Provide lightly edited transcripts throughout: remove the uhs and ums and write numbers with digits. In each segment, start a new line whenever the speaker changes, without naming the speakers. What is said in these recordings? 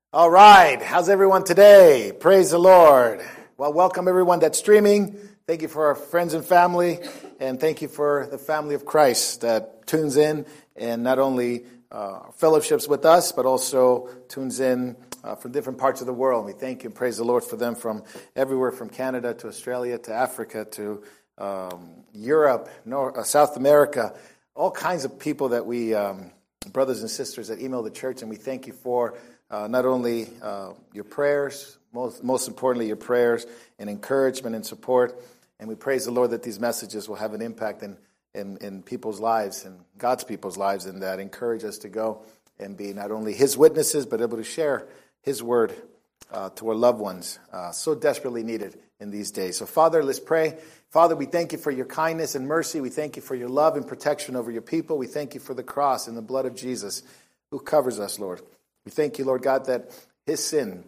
All right. How's everyone today? Praise the Lord. Well, welcome everyone that's streaming. Thank you for our friends and family, and thank you for the family of Christ that tunes in and not only fellowships with us, but also tunes in from different parts of the world. We thank you and praise the Lord for them from everywhere, from Canada to Australia to Africa to Europe, South America, all kinds of people that we, brothers and sisters that email the church, and we thank you for not only your prayers, most importantly your prayers and encouragement and support. And we praise the Lord that these messages will have an impact in people's lives and God's people's lives, and that encourage us to go and be not only His witnesses, but able to share His word to our loved ones, so desperately needed in these days. So Father, let's pray. Father, we thank you for your kindness and mercy. We thank you for your love and protection over your people. We thank you for the cross and the blood of Jesus who covers us, Lord. We thank you, Lord God, that His sin,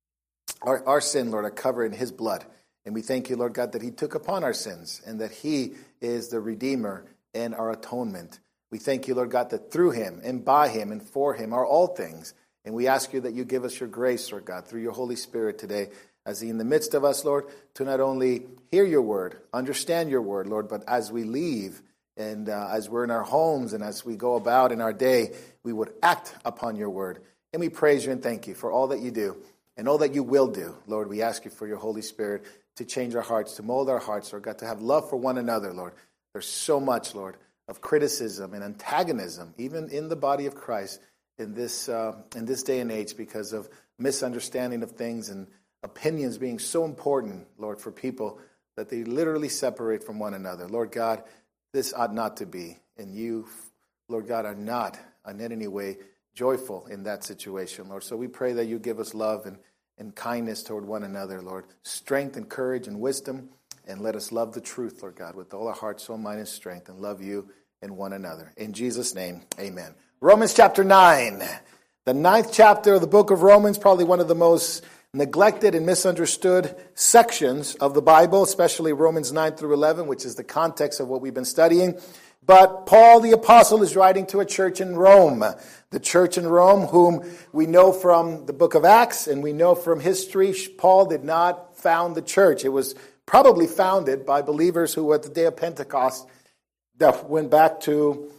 our sin, Lord, are covered in His blood. And we thank you, Lord God, that He took upon our sins and that He is the Redeemer and our atonement. We thank you, Lord God, that through Him and by Him and for Him are all things. And we ask you that you give us your grace, Lord God, through your Holy Spirit today, as He in the midst of us, Lord, to not only hear your word, understand your word, Lord, but as we leave and as we're in our homes and as we go about in our day, we would act upon your word. And we praise you and thank you for all that you do and all that you will do. Lord, we ask you for your Holy Spirit to change our hearts, to mold our hearts, Lord God, to have love for one another, Lord. There's so much, Lord, of criticism and antagonism, even in the body of Christ in this day and age, because of misunderstanding of things and opinions being so important, Lord, for people that they literally separate from one another. Lord God, this ought not to be. And you, Lord God, are not in any way joyful in that situation, Lord. So we pray that you give us love and kindness toward one another, Lord. Strength and courage and wisdom. And let us love the truth, Lord God, with all our heart, soul, mind, and strength, and love you and one another. In Jesus' name, amen. Romans chapter 9. The 9th chapter of the book of Romans, probably one of the most neglected and misunderstood sections of the Bible, especially Romans 9 through 11, which is the context of what we've been studying. But Paul the apostle is writing to a church in Rome. The church in Rome, whom we know from the book of Acts and we know from history, Paul did not found the church. It was probably founded by believers who at the day of Pentecost that went back to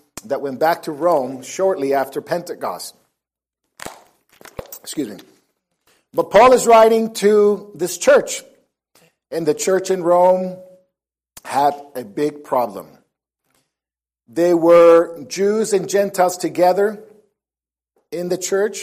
Rome shortly after Pentecost. Excuse me. But Paul is writing to this church, and the church in Rome had a big problem. They were Jews and Gentiles together in the church,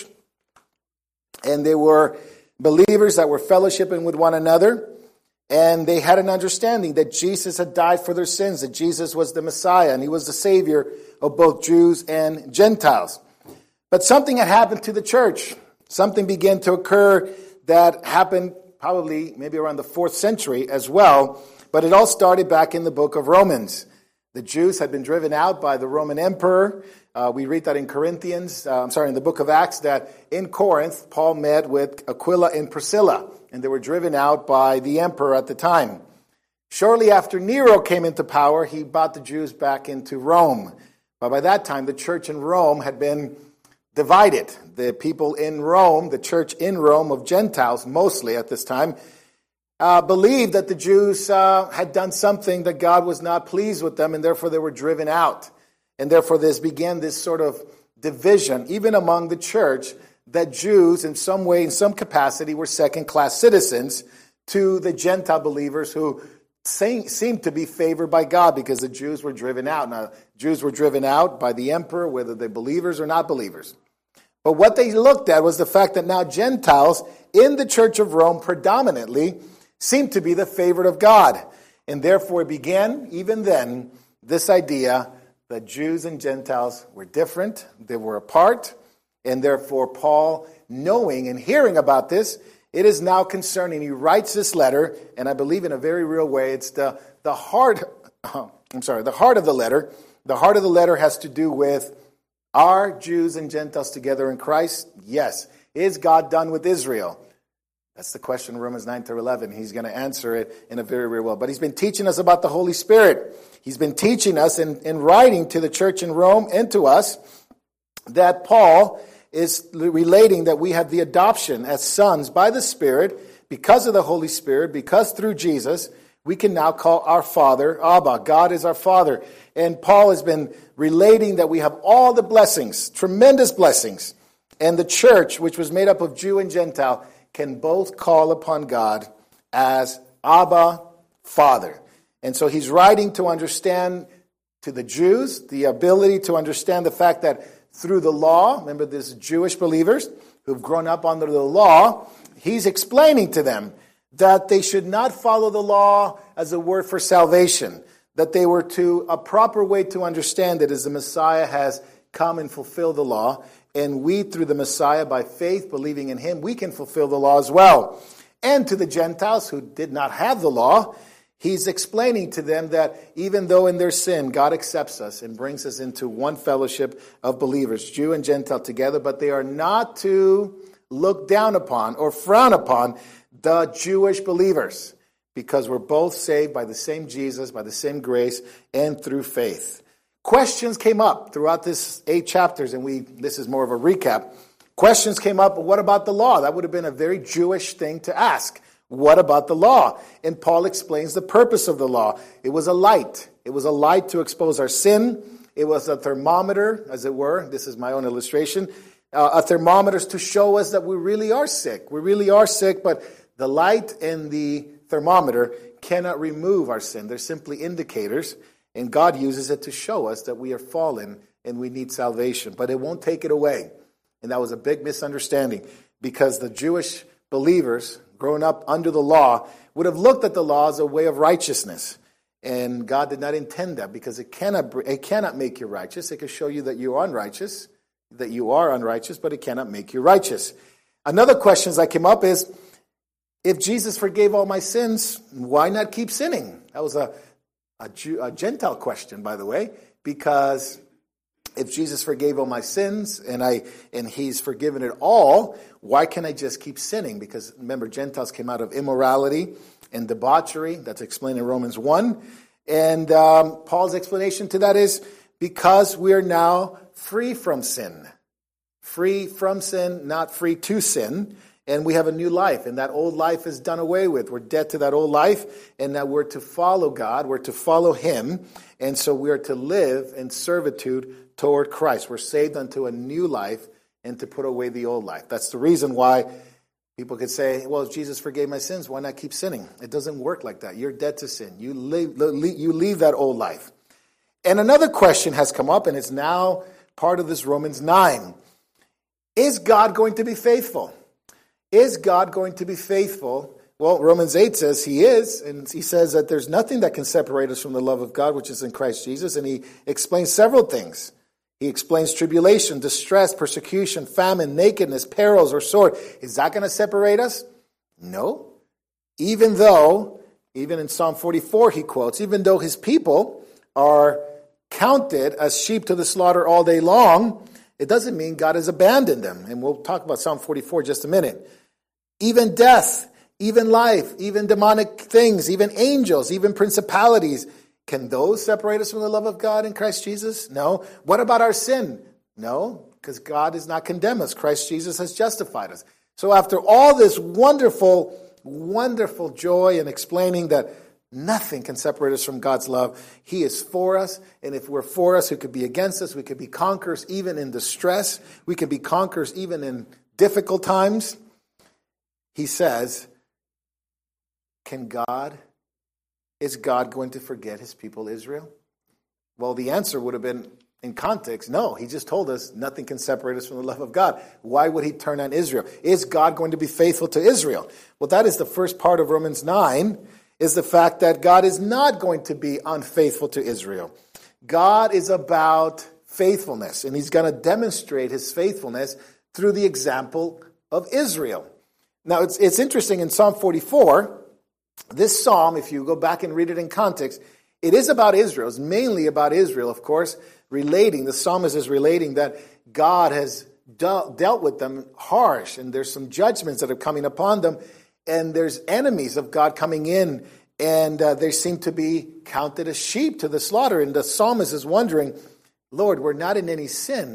and they were believers that were fellowshipping with one another, and they had an understanding that Jesus had died for their sins, that Jesus was the Messiah, and He was the Savior of both Jews and Gentiles. But something had happened to the church. Something began to occur that happened probably maybe around the 4th century as well, but it all started back in the book of Romans. The Jews had been driven out by the Roman emperor. We read that in in the book of Acts, that in Corinth, Paul met with Aquila and Priscilla, and they were driven out by the emperor at the time. Shortly after Nero came into power, he brought the Jews back into Rome. But by that time, the church in Rome had been divided. The people in Rome, the church in Rome of Gentiles mostly at this time, believed that the Jews had done something that God was not pleased with them, and therefore they were driven out. And therefore began this sort of division, even among the church, that Jews in some way, in some capacity, were second-class citizens to the Gentile believers who seemed to be favored by God because the Jews were driven out. Now, Jews were driven out by the emperor, whether they're believers or not believers. But what they looked at was the fact that now Gentiles in the church of Rome predominantly seemed to be the favorite of God. And therefore began, even then, this idea that Jews and Gentiles were different, they were apart, and therefore Paul, knowing and hearing about this, it is now concerning. He writes this letter, and I believe in a very real way, it's the heart of the letter. The heart of the letter has to do with, are Jews and Gentiles together in Christ? Yes. Is God done with Israel? That's the question in Romans 9 through 11. He's going to answer it in a very, very well. But he's been teaching us about the Holy Spirit. He's been teaching us in writing to the church in Rome and to us that Paul is relating that we have the adoption as sons by the Spirit, because of the Holy Spirit, because through Jesus, we can now call our Father Abba. God is our Father. And Paul has been relating that we have all the blessings, tremendous blessings. And the church, which was made up of Jew and Gentile, can both call upon God as Abba, Father. And so he's writing to understand to the Jews the ability to understand the fact that through the law, remember this Jewish believers who've grown up under the law, he's explaining to them that they should not follow the law as a word for salvation, that they were a proper way to understand it is the Messiah has come and fulfilled the law, and we through the Messiah by faith, believing in him, we can fulfill the law as well. And to the Gentiles who did not have the law, he's explaining to them that even though in their sin, God accepts us and brings us into one fellowship of believers, Jew and Gentile together, but they are not to look down upon or frown upon the Jewish believers, because we're both saved by the same Jesus, by the same grace, and through faith. Questions came up throughout this 8 chapters, and this is more of a recap. Questions came up, what about the law? That would have been a very Jewish thing to ask. What about the law? And Paul explains the purpose of the law. It was a light. It was a light to expose our sin. It was a thermometer, as it were. This is my own illustration. A thermometer to show us that we really are sick. We really are sick, but the light and the thermometer cannot remove our sin. They're simply indicators, and God uses it to show us that we are fallen and we need salvation. But it won't take it away. And that was a big misunderstanding, because the Jewish believers growing up under the law would have looked at the law as a way of righteousness. And God did not intend that, because it cannot make you righteous. It can show you that you are unrighteous, but it cannot make you righteous. Another question that came up is, if Jesus forgave all my sins, why not keep sinning? That was a Gentile question, by the way, because if Jesus forgave all my sins and he's forgiven it all, why can't I just keep sinning? Because remember, Gentiles came out of immorality and debauchery. That's explained in Romans 1. And Paul's explanation to that is because we are now free from sin. Free from sin, not free to sin. And we have a new life, and that old life is done away with. We're dead to that old life, and now we're to follow God. We're to follow him, and so we are to live in servitude toward Christ. We're saved unto a new life and to put away the old life. That's the reason why people could say, well, if Jesus forgave my sins, why not keep sinning? It doesn't work like that. You're dead to sin. You leave that old life. And another question has come up, and it's now part of this Romans 9. Is God going to be faithful? Is God going to be faithful? Well, Romans 8 says he is, and he says that there's nothing that can separate us from the love of God, which is in Christ Jesus, and he explains several things. He explains tribulation, distress, persecution, famine, nakedness, perils, or sword. Is that going to separate us? No. Even in Psalm 44 he quotes, even though his people are counted as sheep to the slaughter all day long, it doesn't mean God has abandoned them. And we'll talk about Psalm 44 in just a minute. Even death, even life, even demonic things, even angels, even principalities, can those separate us from the love of God in Christ Jesus? No. What about our sin? No, because God does not condemn us. Christ Jesus has justified us. So after all this wonderful, wonderful joy in explaining that nothing can separate us from God's love, he is for us. And if we're for us, who could be against us? We could be conquerors even in distress. We could be conquerors even in difficult times. He says, is God going to forget his people Israel? Well, the answer would have been, in context, no. He just told us nothing can separate us from the love of God. Why would he turn on Israel? Is God going to be faithful to Israel? Well, that is the first part of Romans 9, is the fact that God is not going to be unfaithful to Israel. God is about faithfulness, and he's going to demonstrate his faithfulness through the example of Israel. Now, it's interesting in Psalm 44, this psalm, if you go back and read it in context, it is about Israel. It's mainly about Israel, of course, the psalmist is relating that God has dealt with them harsh, and there's some judgments that are coming upon them, and there's enemies of God coming in, and they seem to be counted as sheep to the slaughter. And the psalmist is wondering, Lord, we're not in any sin.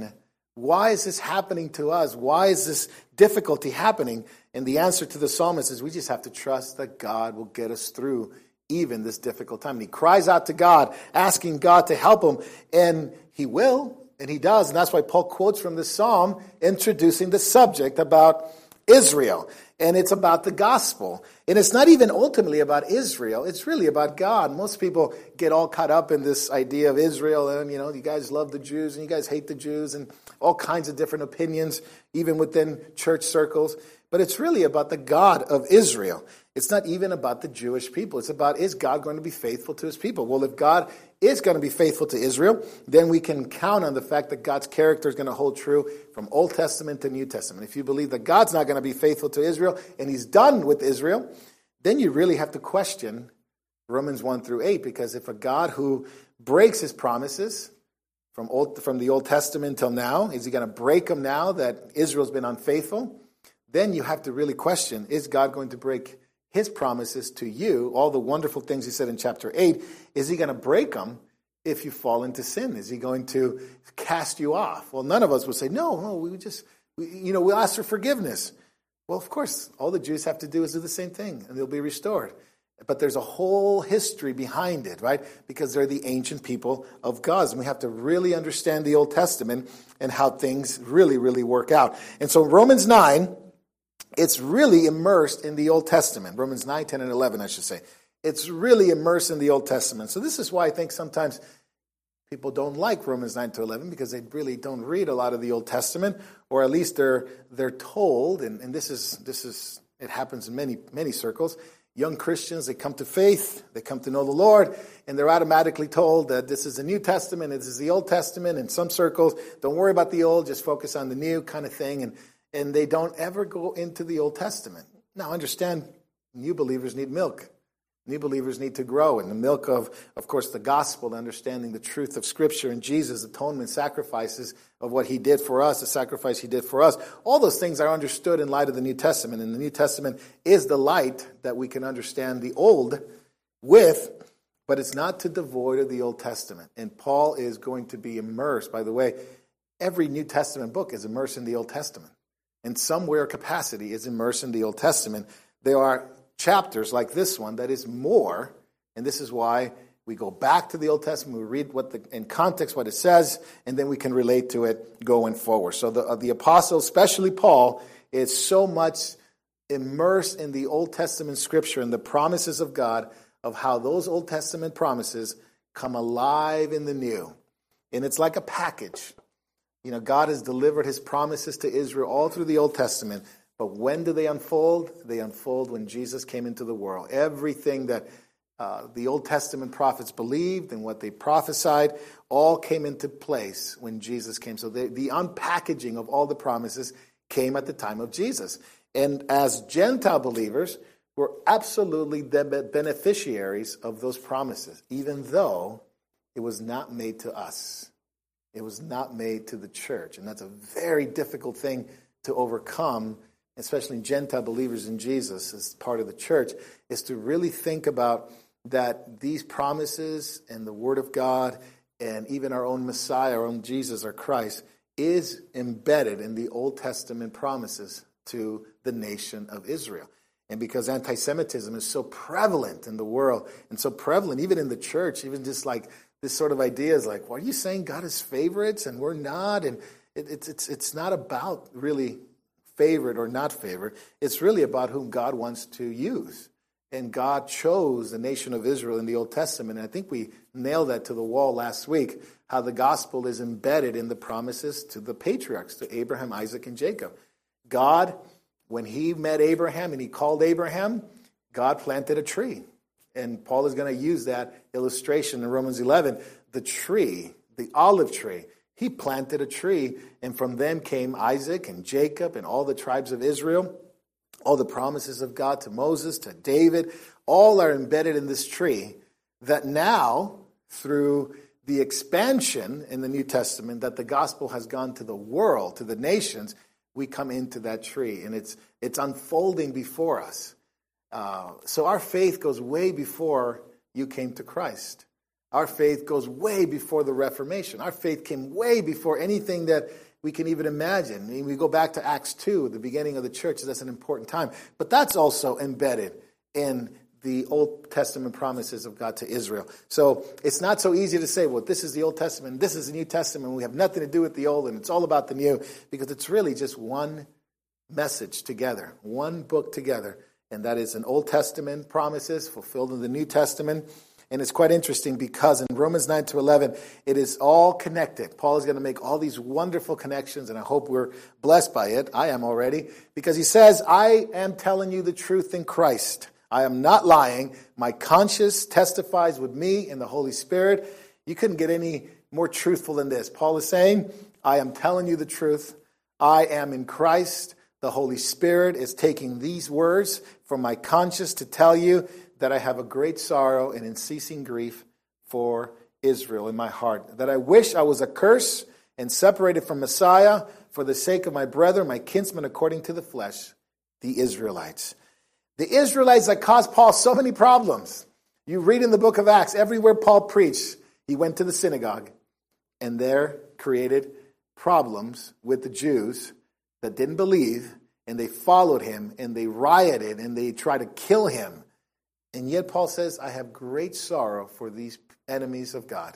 Why is this happening to us? Why is this difficulty happening? And the answer to the psalmist is we just have to trust that God will get us through even this difficult time. And he cries out to God, asking God to help him, and he will, and he does. And that's why Paul quotes from this psalm, introducing the subject about Israel. And it's about the gospel. And it's not even ultimately about Israel. It's really about God. Most people get all caught up in this idea of Israel. And, you guys love the Jews and you guys hate the Jews and all kinds of different opinions, even within church circles. But it's really about the God of Israel. It's not even about the Jewish people. It's about, is God going to be faithful to his people? Well, if God is going to be faithful to Israel, then we can count on the fact that God's character is going to hold true from Old Testament to New Testament. If you believe that God's not going to be faithful to Israel and he's done with Israel, then you really have to question Romans 1 through 8, because if a God who breaks his promises from the Old Testament till now, is he going to break them now that Israel's been unfaithful? Then you have to really question, is God going to break his promises to you, all the wonderful things he said in chapter 8, is he going to break them if you fall into sin? Is he going to cast you off? Well, none of us would say, no, we'll ask for forgiveness. Well, of course, all the Jews have to do is do the same thing, and they'll be restored. But there's a whole history behind it, right? Because they're the ancient people of God. And we have to really understand the Old Testament and how things really, really work out. And so Romans 9, it's really immersed in the Old Testament. Romans 9, 10, and 11, I should say. It's really immersed in the Old Testament. So this is why I think sometimes people don't like Romans 9 to 11, because they really don't read a lot of the Old Testament, or at least they're told, and this is it happens in many circles. Young Christians, they come to faith, they come to know the Lord, and they're automatically told that this is the New Testament, this is the Old Testament. In some circles, don't worry about the old, just focus on the new kind of thing. And they don't ever go into the Old Testament. Now, understand, new believers need milk. New believers need to grow. And the milk of course, the gospel, understanding the truth of Scripture and Jesus' atonement sacrifices of what he did for us, the sacrifice he did for us. All those things are understood in light of the New Testament. And the New Testament is the light that we can understand the Old with, but it's not to devoid of the Old Testament. And Paul is going to be immersed. By the way, every New Testament book is immersed in the Old Testament. In some way or capacity is immersed in the Old Testament. There are chapters like this one that is more, and this is why we go back to the Old Testament, we read in context what it says, and then we can relate to it going forward. So the apostle, especially Paul, is so much immersed in the Old Testament Scripture and the promises of God, of how those Old Testament promises come alive in the new. And it's like a package. God has delivered his promises to Israel all through the Old Testament. But when do they unfold? They unfold when Jesus came into the world. Everything that the Old Testament prophets believed and what they prophesied all came into place when Jesus came. So the unpackaging of all the promises came at the time of Jesus. And as Gentile believers, we're absolutely the beneficiaries of those promises, even though it was not made to us. It was not made to the church. And that's a very difficult thing to overcome, especially Gentile believers in Jesus as part of the church, is to really think about that these promises and the Word of God and even our own Messiah, our own Jesus, our Christ, is embedded in the Old Testament promises to the nation of Israel. And because anti-Semitism is so prevalent in the world and so prevalent even in the church, even just like this sort of idea is like, well, are you saying God is favorites and we're not? And it's not about really favored or not favored. It's really about whom God wants to use. And God chose the nation of Israel in the Old Testament. And I think we nailed that to the wall last week, how the gospel is embedded in the promises to the patriarchs, to Abraham, Isaac, and Jacob. God, when he met Abraham and he called Abraham, God planted a tree. And Paul is going to use that illustration in Romans 11. The tree, the olive tree, he planted a tree, and from them came Isaac and Jacob and all the tribes of Israel. All the promises of God to Moses, to David, all are embedded in this tree that now, through the expansion in the New Testament, that the gospel has gone to the world, to the nations, we come into that tree, and it's unfolding before us. So our faith goes way before you came to Christ. Our faith goes way before the Reformation. Our faith came way before anything that we can even imagine. I mean, we go back to Acts 2, the beginning of the church. That's an important time. But that's also embedded in the Old Testament promises of God to Israel. So it's not so easy to say, well, this is the Old Testament, this is the New Testament. We have nothing to do with the Old, and it's all about the New, because it's really just one message together, one book together. And that is an Old Testament promises fulfilled in the New Testament. And it's quite interesting because in Romans 9 to 11, it is all connected. Paul is going to make all these wonderful connections, and I hope we're blessed by it. I am already. Because he says, I am telling you the truth in Christ. I am not lying. My conscience testifies with me in the Holy Spirit. You couldn't get any more truthful than this. Paul is saying, I am telling you the truth. I am in Christ. The Holy Spirit is taking these words from my conscience to tell you that I have a great sorrow and unceasing grief for Israel in my heart. That I wish I was accursed and separated from Messiah for the sake of my brethren, my kinsmen according to the flesh, the Israelites. The Israelites that caused Paul so many problems. You read in the book of Acts, everywhere Paul preached, he went to the synagogue and there created problems with the Jews that didn't believe, and they followed him and they rioted and they tried to kill him. And yet Paul says, I have great sorrow for these enemies of God.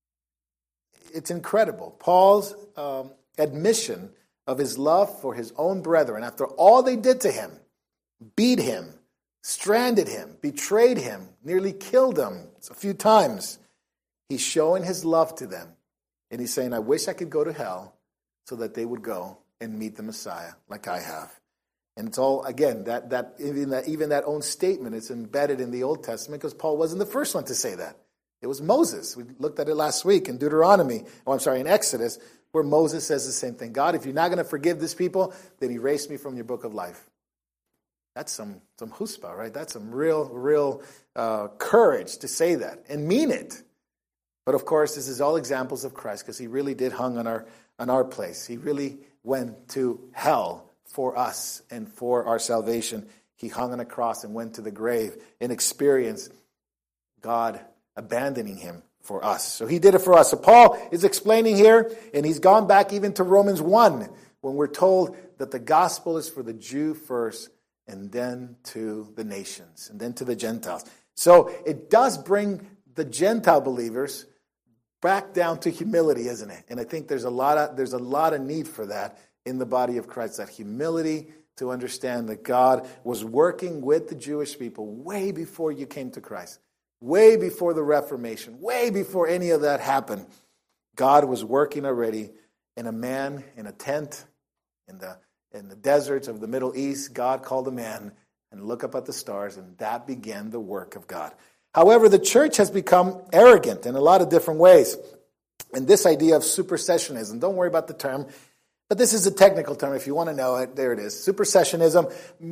It's incredible. Paul's admission of his love for his own brethren, after all they did to him, beat him, stranded him, betrayed him, nearly killed him a few times. He's showing his love to them. And he's saying, I wish I could go to hell so that they would go and meet the Messiah like I have. And it's all, again, even that own statement, it's embedded in the Old Testament because Paul wasn't the first one to say that. It was Moses. We looked at it last week in in Exodus, where Moses says the same thing. God, if you're not going to forgive this people, then erase me from your book of life. That's some chutzpah, right? That's some real courage to say that and mean it. But of course, this is all examples of Christ because he really did hung on our place. He really went to hell for us and for our salvation. He hung on a cross and went to the grave and experienced God abandoning him for us. So he did it for us. So Paul is explaining here, and he's gone back even to Romans 1, when we're told that the gospel is for the Jew first, and then to the nations, and then to the Gentiles. So it does bring the Gentile believers back down to humility, isn't it? And I think there's a lot of need for that in the body of Christ, that humility to understand that God was working with the Jewish people way before you came to Christ, way before the Reformation, way before any of that happened. God was working already in a man in a tent in the deserts of the Middle East. God called a man and look up at the stars, and that began the work of God. However, the church has become arrogant in a lot of different ways. And this idea of supersessionism, don't worry about the term, but this is a technical term. If you want to know it, there it is. Supersessionism,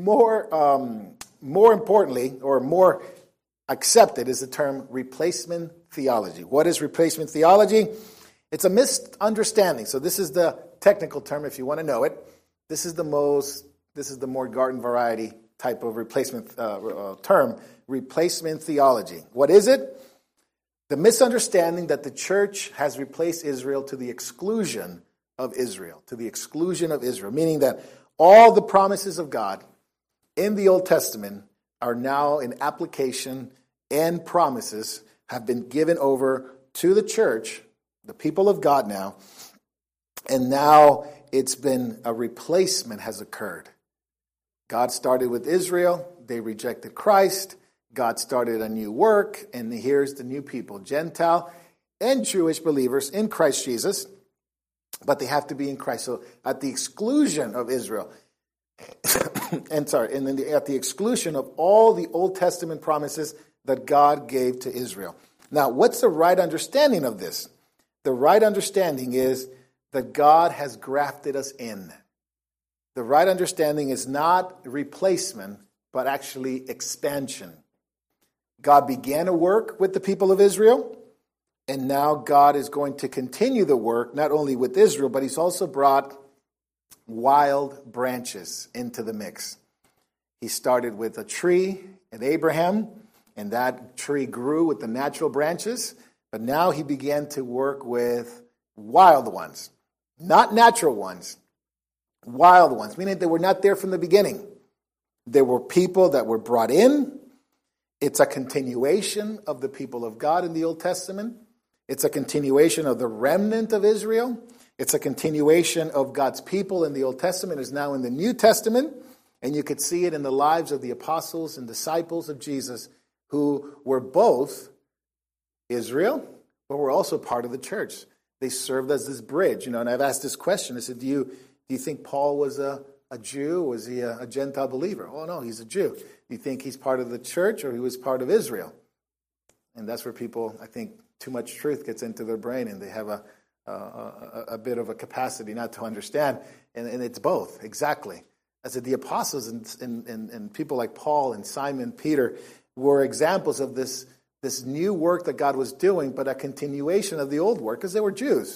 more importantly, or more accepted, is the term replacement theology. What is replacement theology? It's a misunderstanding. So this is the technical term if you want to know it. This is the more garden variety type of replacement term, replacement theology. What is it? The misunderstanding that the church has replaced Israel to the exclusion of Israel, meaning that all the promises of God in the Old Testament are now in application, and promises have been given over to the church, the people of God now, and now it's been a replacement has occurred. God started with Israel, they rejected Christ, God started a new work, and here's the new people, Gentile and Jewish believers in Christ Jesus, but they have to be in Christ. So at the exclusion of Israel, at the exclusion of all the Old Testament promises that God gave to Israel. Now, what's the right understanding of this? The right understanding is that God has grafted us in. The right understanding is not replacement, but actually expansion. God began a work with the people of Israel, and now God is going to continue the work, not only with Israel, but he's also brought wild branches into the mix. He started with a tree at Abraham, and that tree grew with the natural branches, but now he began to work with wild ones. Not natural ones, wild ones, meaning they were not there from the beginning. There were people that were brought in. It's a continuation of the people of God in the Old Testament. It's a continuation of the remnant of Israel. It's a continuation of God's people in the Old Testament is now in the New Testament. And you could see it in the lives of the apostles and disciples of Jesus who were both Israel, but were also part of the church. They served as this bridge, and I've asked this question. I said, do you think Paul was a Jew? Was he a Gentile believer? Oh, no, he's a Jew. Do you think he's part of the church or he was part of Israel? And that's where people, I think, too much truth gets into their brain and they have a bit of a capacity not to understand. And it's both, exactly. I said the apostles and people like Paul and Simon, Peter were examples of this new work that God was doing, but a continuation of the old work because they were Jews.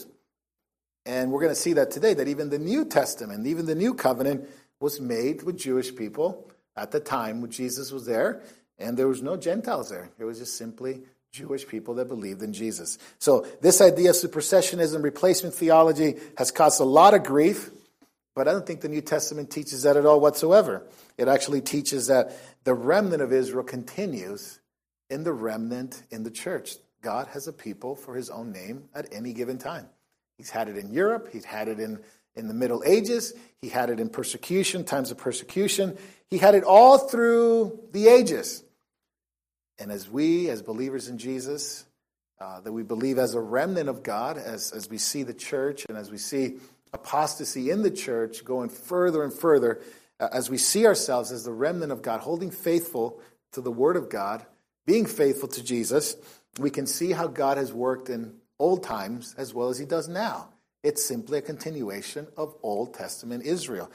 And we're going to see that today, that even the New Testament, even the New Covenant was made with Jewish people at the time when Jesus was there, and there was no Gentiles there. It was just simply Jewish people that believed in Jesus. So this idea of supersessionism, replacement theology, has caused a lot of grief, but I don't think the New Testament teaches that at all whatsoever. It actually teaches that the remnant of Israel continues in the remnant in the church. God has a people for his own name at any given time. He's had it in Europe. He's had it in the Middle Ages. He had it in persecution, times of persecution. He had it all through the ages. And as we, as believers in Jesus, that we believe as a remnant of God, as we see the church and as we see apostasy in the church going further and further, as we see ourselves as the remnant of God, holding faithful to the Word of God, being faithful to Jesus, we can see how God has worked in old times as well as he does now. It's simply a continuation of Old Testament Israel.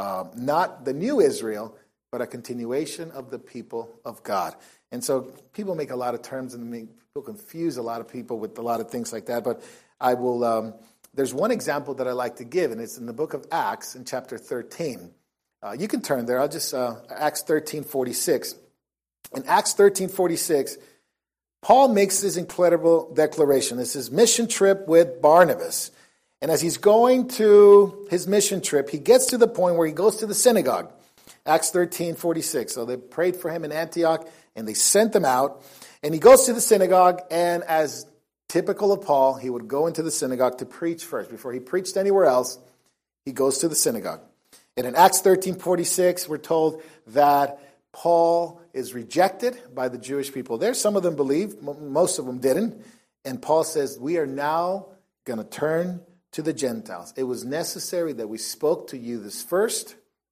Not the new Israel, but a continuation of the people of God. And so people make a lot of terms and people confuse a lot of people with a lot of things like that. But I will, there's one example that I like to give, and it's in the book of Acts in chapter 13. You can turn there. I'll just, Acts 13:46. In Acts 13:46, Paul makes this incredible declaration. This is mission trip with Barnabas. And as he's going to his mission trip, he gets to the point where he goes to the synagogue. Acts 13:46. So they prayed for him in Antioch, and they sent him out. And he goes to the synagogue, and as typical of Paul, he would go into the synagogue to preach first. Before he preached anywhere else, he goes to the synagogue. And in Acts 13:46, we're told that Paul is rejected by the Jewish people there. Some of them believed, most of them didn't. And Paul says, we are now going to turn to the Gentiles. It was necessary that we spoke to you this first,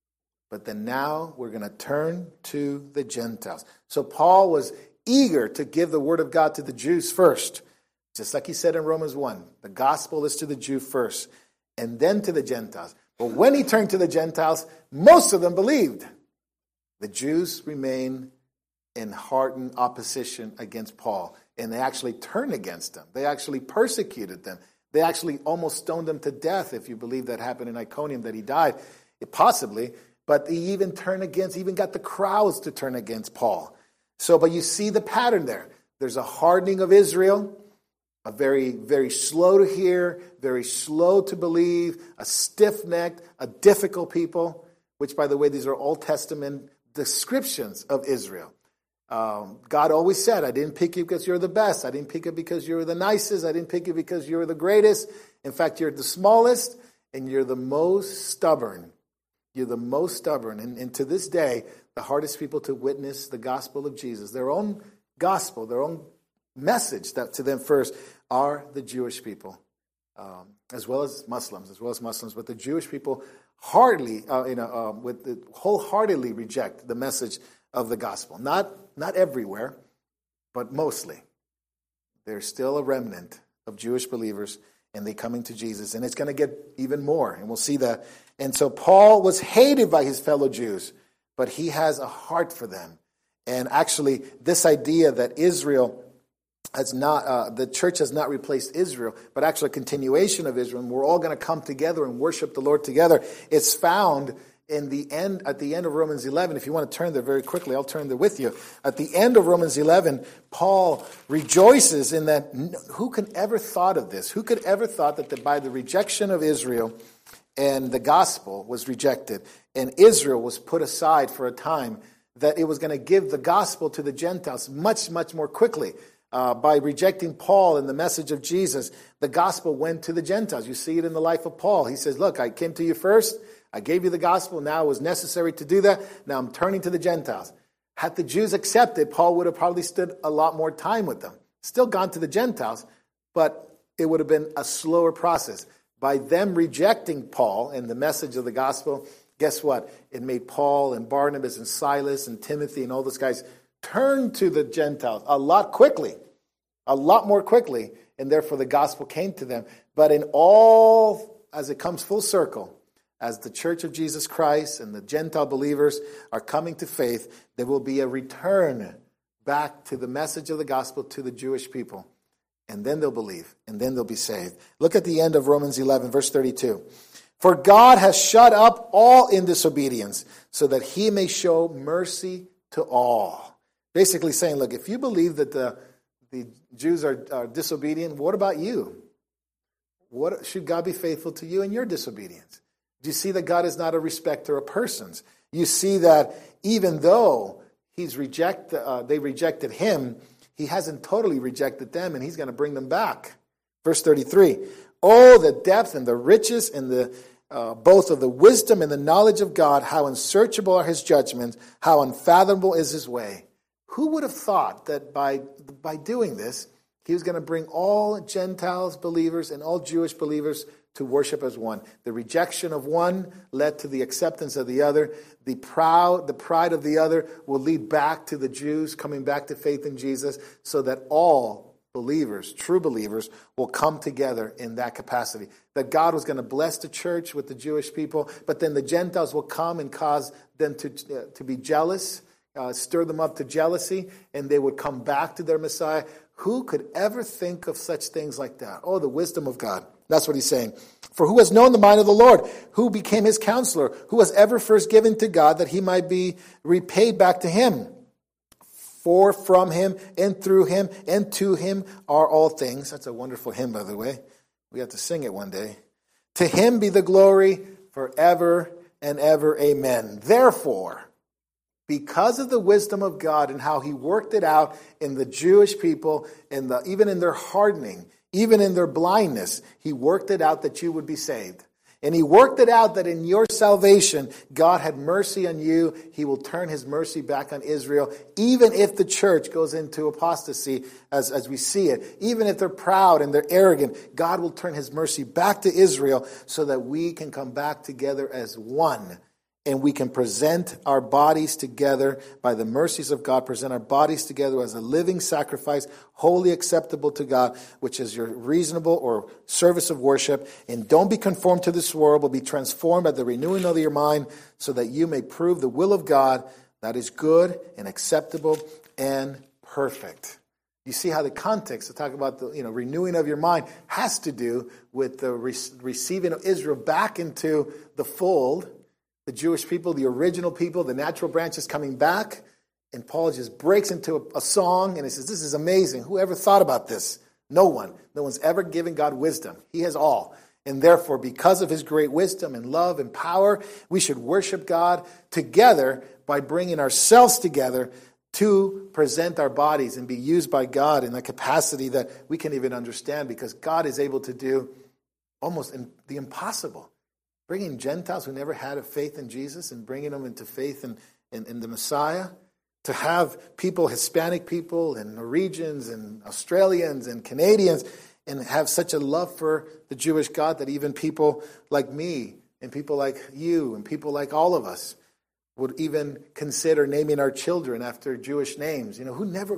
but then now we're going to turn to the Gentiles. So Paul was eager to give the word of God to the Jews first. Just like he said in Romans 1, the gospel is to the Jew first, and then to the Gentiles. But when he turned to the Gentiles, most of them believed. The Jews remain in hardened opposition against Paul, and they actually turned against him. They actually persecuted them. They actually almost stoned him to death, if you believe that happened in Iconium, that he died, possibly. But he even got the crowds to turn against Paul. So, but you see the pattern there. There's a hardening of Israel, a very, very slow to hear, very slow to believe, a stiff-necked, a difficult people, which, by the way, these are Old Testament descriptions of Israel. God always said, I didn't pick you because you're the best. I didn't pick you because you're the nicest. I didn't pick you because you're the greatest. In fact, you're the smallest and you're the most stubborn. You're the most stubborn. And to this day, the hardest people to witness the gospel of Jesus, their own gospel, their own message that to them first are the Jewish people, as well as Muslims. But the Jewish people wholeheartedly reject the message of the gospel. Not everywhere, but mostly. There's still a remnant of Jewish believers, and they coming to Jesus. And it's going to get even more, and we'll see that. And so Paul was hated by his fellow Jews, but he has a heart for them. And actually, this idea that Israel has not, the church has not replaced Israel, but actually a continuation of Israel, and we're all going to come together and worship the Lord together, it's found at the end of Romans 11, if you want to turn there very quickly, I'll turn there with you. At the end of Romans 11, Paul rejoices in that. Who could ever thought of this? Who could ever thought that by the rejection of Israel and the gospel was rejected and Israel was put aside for a time, that it was going to give the gospel to the Gentiles much, much more quickly. By rejecting Paul and the message of Jesus, the gospel went to the Gentiles. You see it in the life of Paul. He says, look, I came to you first. I gave you the gospel. Now it was necessary to do that. Now I'm turning to the Gentiles. Had the Jews accepted, Paul would have probably stood a lot more time with them. Still gone to the Gentiles, but it would have been a slower process. By them rejecting Paul and the message of the gospel, guess what? It made Paul and Barnabas and Silas and Timothy and all those guys turn to the Gentiles a lot more quickly, and therefore the gospel came to them. But in all, as it comes full circle, as the Church of Jesus Christ and the Gentile believers are coming to faith, there will be a return back to the message of the gospel to the Jewish people. And then they'll believe, and then they'll be saved. Look at the end of Romans 11, verse 32. For God has shut up all in disobedience, so that he may show mercy to all. Basically saying, look, if you believe that the Jews are disobedient, what about you? What should God be faithful to you in your disobedience? Do you see that God is not a respecter of persons? You see that even though they rejected him, he hasn't totally rejected them, and he's going to bring them back. Verse 33, oh, the depth and the riches and the both of the wisdom and the knowledge of God, how unsearchable are his judgments, how unfathomable is his way. Who would have thought that by doing this, he was going to bring all Gentiles believers and all Jewish believers to worship as one? The rejection of one led to the acceptance of the other. The pride of the other will lead back to the Jews coming back to faith in Jesus, so that all believers, true believers, will come together in that capacity. That God was going to bless the church with the Jewish people, but then the Gentiles will come and cause them to be jealous, stir them up to jealousy, and they would come back to their Messiah. Who could ever think of such things like that? Oh, the wisdom of God. That's what he's saying. For who has known the mind of the Lord? Who became his counselor? Who was ever first given to God that he might be repaid back to him? For from him and through him and to him are all things. That's a wonderful hymn, by the way. We have to sing it one day. To him be the glory forever and ever. Amen. Therefore, because of the wisdom of God and how he worked it out in the Jewish people, even in their hardening, even in their blindness, he worked it out that you would be saved. And he worked it out that in your salvation, God had mercy on you. He will turn his mercy back on Israel, even if the church goes into apostasy as we see it. Even if they're proud and they're arrogant, God will turn his mercy back to Israel so that we can come back together as one. And we can present our bodies together by the mercies of God, present our bodies together as a living sacrifice, wholly acceptable to God, which is your reasonable or service of worship. And don't be conformed to this world, but be transformed by the renewing of your mind, so that you may prove the will of God that is good and acceptable and perfect. You see how the context to talk about the renewing of your mind has to do with the receiving of Israel back into the fold. The Jewish people, the original people, the natural branches coming back. And Paul just breaks into a song and he says, this is amazing. Who ever thought about this? No one. No one's ever given God wisdom. He has all. And therefore, because of his great wisdom and love and power, we should worship God together by bringing ourselves together to present our bodies and be used by God in a capacity that we can't even understand, because God is able to do almost the impossible. Bringing Gentiles who never had a faith in Jesus and bringing them into faith in the Messiah. To have people, Hispanic people and Norwegians and Australians and Canadians, and have such a love for the Jewish God that even people like me and people like you and people like all of us would even consider naming our children after Jewish names. No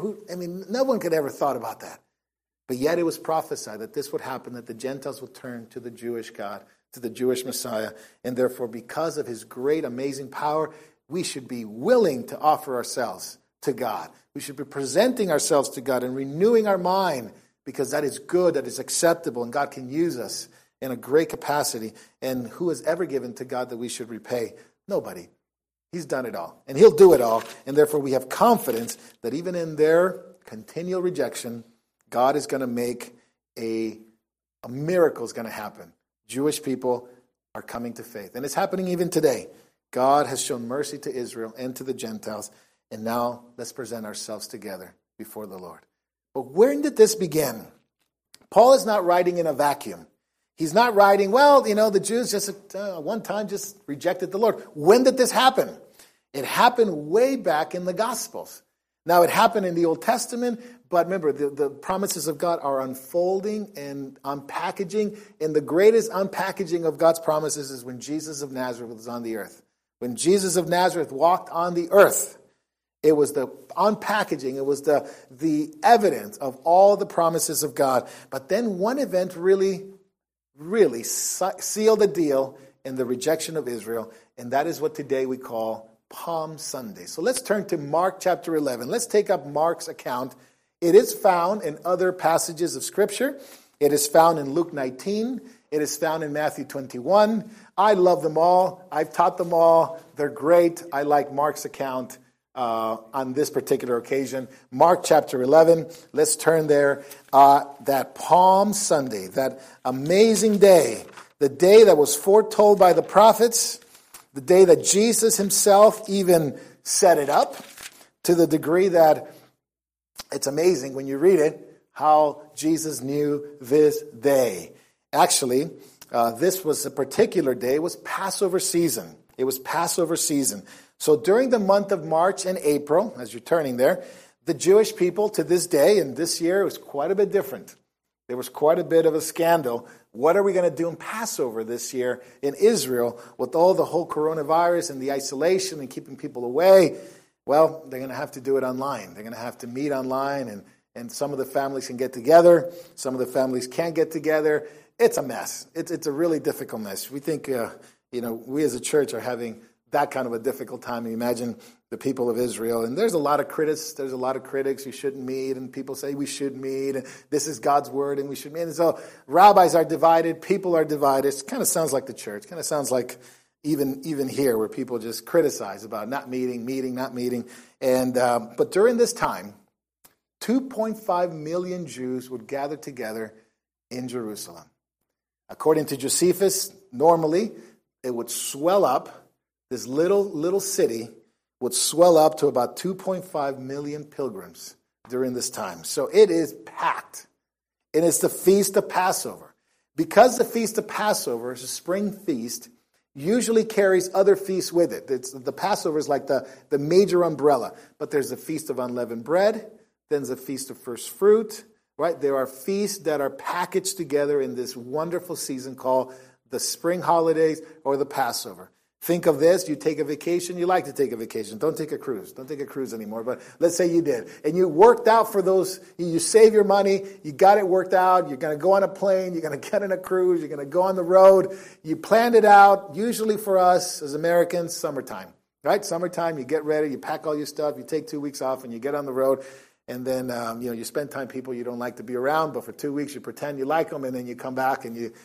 one could ever thought about that. But yet it was prophesied that this would happen, that the Gentiles would turn to the Jewish God, to the Jewish Messiah. And therefore, because of his great, amazing power, we should be willing to offer ourselves to God. We should be presenting ourselves to God and renewing our mind, because that is good, that is acceptable, and God can use us in a great capacity. And who has ever given to God that we should repay? Nobody. He's done it all. And he'll do it all. And therefore we have confidence that even in their continual rejection, God is going to make a miracle is going to happen. Jewish people are coming to faith. And it's happening even today. God has shown mercy to Israel and to the Gentiles. And now let's present ourselves together before the Lord. But when did this begin? Paul is not writing in a vacuum. He's not writing, the Jews just one time just rejected the Lord. When did this happen? It happened way back in the Gospels. Now, it happened in the Old Testament, but remember, the promises of God are unfolding and unpackaging. And the greatest unpackaging of God's promises is when Jesus of Nazareth was on the earth. When Jesus of Nazareth walked on the earth, it was the unpackaging. It was the evidence of all the promises of God. But then one event really sealed the deal in the rejection of Israel, and that is what today we call Palm Sunday. So let's turn to Mark chapter 11. Let's take up Mark's account. It is found in other passages of Scripture. It is found in Luke 19. It is found in Matthew 21. I love them all. I've taught them all. They're great. I like Mark's account on this particular occasion. Mark chapter 11. Let's turn there. That Palm Sunday, that amazing day, the day that was foretold by the prophets, the day that Jesus himself even set it up, to the degree that it's amazing when you read it, how Jesus knew this day. Actually, this was a particular day. It was Passover season. It was Passover season. So during the month of March and April, as you're turning there, the Jewish people to this day, and this year it was quite a bit different. There was quite a bit of a scandal. What are we going to do in Passover this year in Israel with all the whole coronavirus and the isolation and keeping people away? Well, they're going to have to do it online. They're going to have to meet online, and some of the families can get together. Some of the families can't get together. It's a mess. It's a really difficult mess. We think, we as a church are having that kind of a difficult time. You imagine the people of Israel. And there's a lot of critics. There's a lot of critics. You shouldn't meet. And people say we should meet. And this is God's word and we should meet. And so rabbis are divided. People are divided. It kind of sounds like the church. It kind of sounds like even here where people just criticize about not meeting, not meeting. And but during this time, 2.5 million Jews would gather together in Jerusalem. According to Josephus, normally it would swell up. This little city would swell up to about 2.5 million pilgrims during this time. So it is packed. And it's the Feast of Passover. Because the Feast of Passover is a spring feast, usually carries other feasts with it. The Passover is like the major umbrella. But there's the Feast of Unleavened Bread. Then there's the Feast of First Fruit. Right? There are feasts that are packaged together in this wonderful season called the spring holidays or the Passover. Think of this, you take a vacation, you like to take a vacation. Don't take a cruise. Don't take a cruise anymore, but let's say you did. And you worked out for those, you save your money, you got it worked out, you're going to go on a plane, you're going to get on a cruise, you're going to go on the road. You planned it out, usually for us as Americans, summertime. Right? Summertime, you get ready, you pack all your stuff, you take 2 weeks off, and you get on the road. And then, you spend time with people you don't like to be around, but for 2 weeks you pretend you like them, and then you come back and you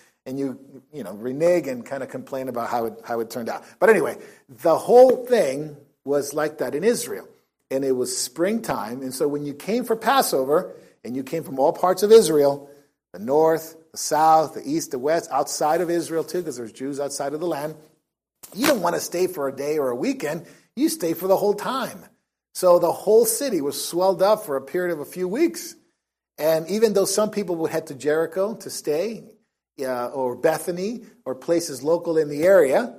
renege and kind of complain about how it turned out. But anyway, the whole thing was like that in Israel. And it was springtime. And so when you came for Passover, and you came from all parts of Israel, the north, the south, the east, the west, outside of Israel too, because there's Jews outside of the land, you don't want to stay for a day or a weekend. You stay for the whole time. So the whole city was swelled up for a period of a few weeks. And even though some people would head to Jericho to stay, or Bethany, or places local in the area,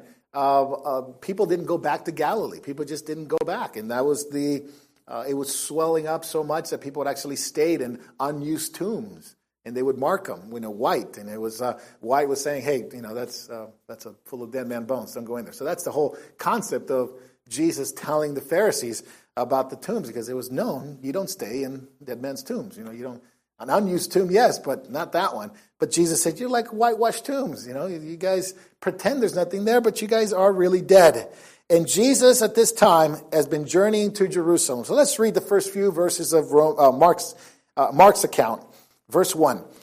people didn't go back to Galilee. People just didn't go back. And that was it was swelling up so much that people had actually stayed in unused tombs. And they would mark them, white. And it was, white was saying, hey, that's full of dead man bones. Don't go in there. So that's the whole concept of Jesus telling the Pharisees about the tombs, because it was known you don't stay in dead men's tombs. You don't, an unused tomb, yes, but not that one. But Jesus said, you're like whitewashed tombs. You guys pretend there's nothing there, but you guys are really dead. And Jesus at this time has been journeying to Jerusalem. So let's read the first few verses of Mark's account. Verse 1.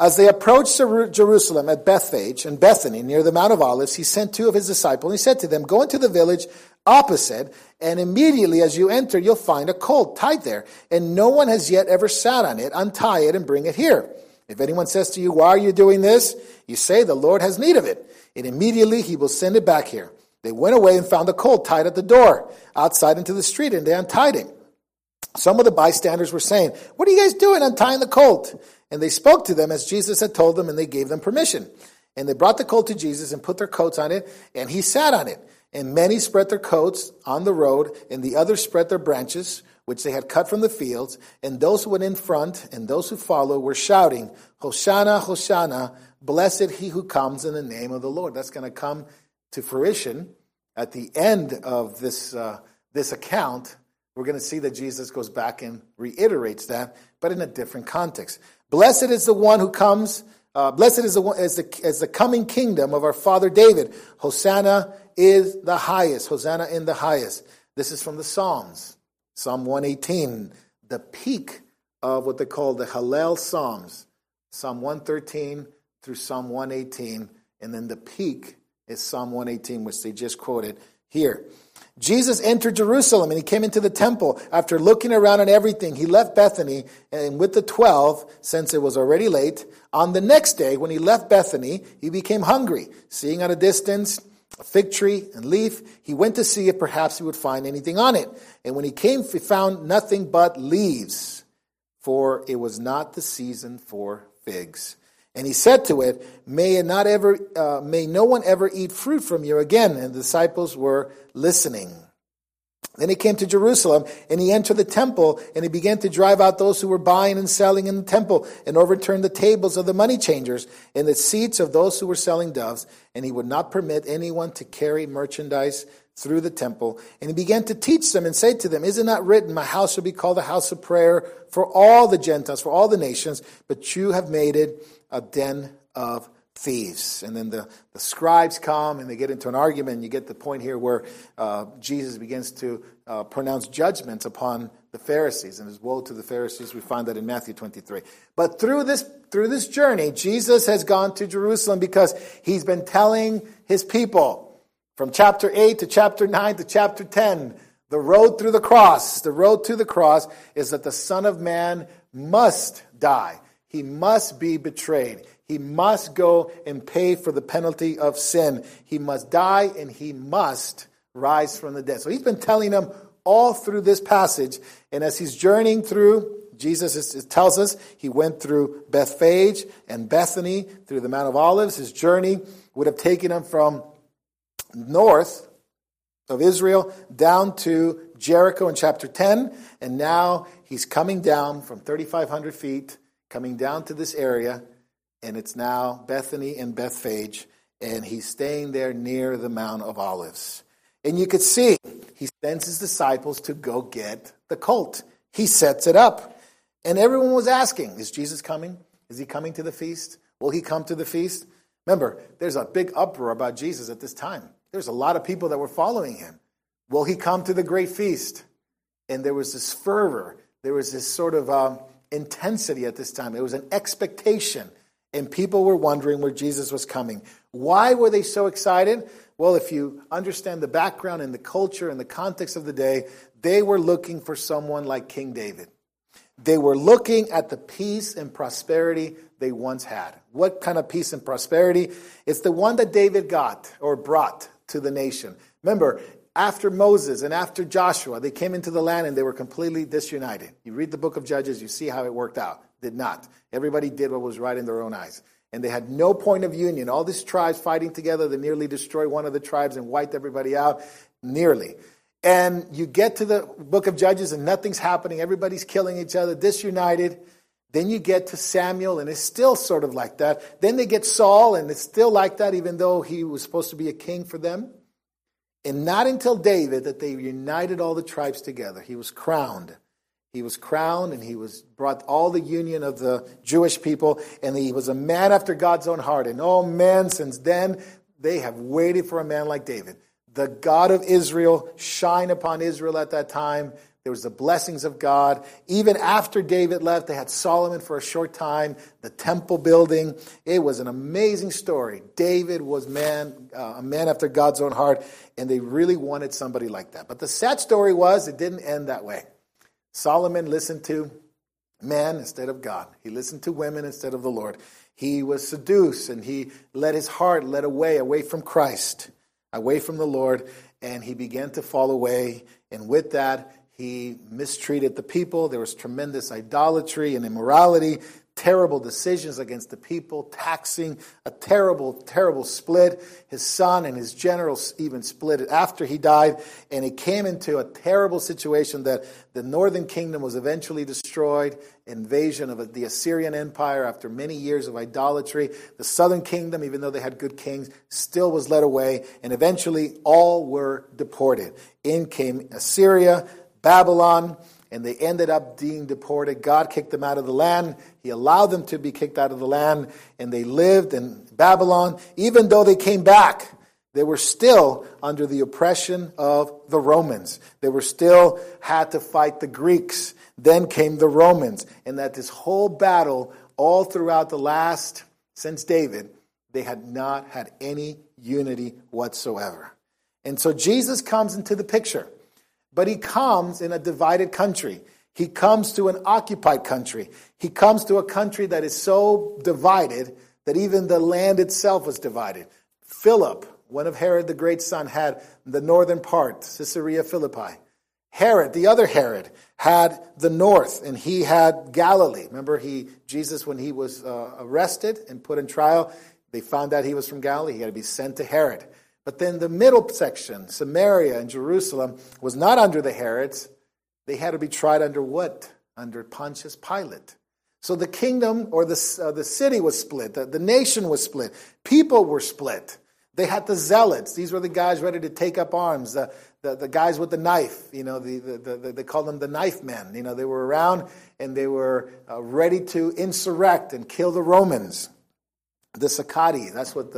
As they approached Jerusalem at Bethphage and Bethany near the Mount of Olives, he sent 2 of his disciples, and he said to them, "Go into the village opposite, and immediately as you enter, you'll find a colt tied there, and no one has yet ever sat on it. Untie it and bring it here. If anyone says to you, 'Why are you doing this?' you say, 'The Lord has need of it,' and immediately he will send it back here." They went away and found the colt tied at the door, outside into the street, and they untied him. Some of the bystanders were saying, "What are you guys doing untying the colt?" And they spoke to them as Jesus had told them, and they gave them permission. And they brought the colt to Jesus and put their coats on it, and he sat on it. And many spread their coats on the road, and the others spread their branches, which they had cut from the fields. And those who went in front and those who followed were shouting, "Hosanna, Hosanna, blessed he who comes in the name of the Lord." That's going to come to fruition at the end of this account. We're going to see that Jesus goes back and reiterates that, but in a different context. Blessed is the one who comes. Blessed is the coming kingdom of our father David. Hosanna is the highest. Hosanna in the highest. This is from the Psalms. Psalm 118, the peak of what they call the Hallel Psalms. Psalm 113 through Psalm 118, and then the peak is Psalm 118, which they just quoted here. Jesus entered Jerusalem and he came into the temple. After looking around at everything, he left Bethany and with the 12, since it was already late. On the next day, when he left Bethany, he became hungry. Seeing at a distance a fig tree and leaf, he went to see if perhaps he would find anything on it. And when he came, he found nothing but leaves, for it was not the season for figs. And he said to it, may no one ever eat fruit from you again. And the disciples were listening. Then he came to Jerusalem, and he entered the temple, and he began to drive out those who were buying and selling in the temple, and overturned the tables of the money changers and the seats of those who were selling doves. And he would not permit anyone to carry merchandise through the temple. And he began to teach them and say to them, is it not written, my house shall be called a house of prayer for all the Gentiles, for all the nations, but you have made it a den of thieves. And then the scribes come and they get into an argument, and you get the point here where Jesus begins to pronounce judgment upon the Pharisees, and his woe to the Pharisees. We find that in Matthew 23. But through this journey, Jesus has gone to Jerusalem because he's been telling his people from chapter 8 to chapter 9 to chapter 10, the road through the cross. The road to the cross is that the Son of Man must die. He must be betrayed. He must go and pay for the penalty of sin. He must die and he must rise from the dead. So he's been telling them all through this passage. And as he's journeying through, Jesus tells us he went through Bethphage and Bethany through the Mount of Olives. His journey would have taken him from north of Israel down to Jericho in chapter 10. And now he's coming down from 3,500 feet, coming down to this area. And it's now Bethany and Bethphage, and he's staying there near the Mount of Olives. And you could see, he sends his disciples to go get the colt. He sets it up. And everyone was asking, is Jesus coming? Is he coming to the feast? Will he come to the feast? Remember, there's a big uproar about Jesus at this time. There's a lot of people that were following him. Will he come to the great feast? And there was this fervor. There was this sort of intensity at this time. It was an expectation. And people were wondering where Jesus was coming. Why were they so excited? Well, if you understand the background and the culture and the context of the day, they were looking for someone like King David. They were looking at the peace and prosperity they once had. What kind of peace and prosperity? It's the one that David got or brought to the nation. Remember, after Moses and after Joshua, they came into the land and they were completely disunited. You read the book of Judges, you see how it worked out. Did not. Everybody did what was right in their own eyes. And they had no point of union. All these tribes fighting together, they nearly destroyed one of the tribes and wiped everybody out. Nearly. And you get to the book of Judges and nothing's happening. Everybody's killing each other, disunited. Then you get to Samuel and it's still sort of like that. Then they get Saul and it's still like that, even though he was supposed to be a king for them. And not until David that they united all the tribes together. He was crowned. He was crowned and he brought all the union of the Jewish people, and he was a man after God's own heart. And oh man, since then, they have waited for a man like David. The God of Israel shine upon Israel at that time. There was the blessings of God. Even after David left, they had Solomon for a short time, the temple building. It was an amazing story. David was a man after God's own heart, and they really wanted somebody like that. But the sad story was it didn't end that way. Solomon listened to man instead of God. He listened to women instead of the Lord. He was seduced, and he let his heart led away from Christ, away from the Lord, and he began to fall away. And with that, he mistreated the people. There was tremendous idolatry and immorality, terrible decisions against the people, taxing, a terrible, terrible split. His son and his generals even split it after he died. And it came into a terrible situation that the northern kingdom was eventually destroyed, invasion of the Assyrian Empire after many years of idolatry. The southern kingdom, even though they had good kings, still was led away. And eventually all were deported. In came Assyria, Babylon, and they ended up being deported. God kicked them out of the land. He allowed them to be kicked out of the land, and they lived in Babylon. Even though they came back, they were still under the oppression of the Romans. They were still had to fight the Greeks. Then came the Romans. And that this whole battle, all throughout the last, since David, they had not had any unity whatsoever. And so Jesus comes into the picture. But he comes in a divided country. He comes to an occupied country. He comes to a country that is so divided that even the land itself was divided. Philip, one of Herod the Great's son, had the northern part, Caesarea Philippi. Herod, the other Herod, had the north, and he had Galilee. Remember, Jesus, when he was arrested and put in trial, they found out he was from Galilee. He had to be sent to Herod. But then the middle section, Samaria and Jerusalem, was not under the Herods. They had to be tried under what? Under Pontius Pilate. So the kingdom or the city was split. The nation was split. People were split. They had the zealots. These were the guys ready to take up arms. The guys with the knife. You know, they called them the knife men. You know, they were around and they were ready to insurrect and kill the Romans. The Saccadi. That's what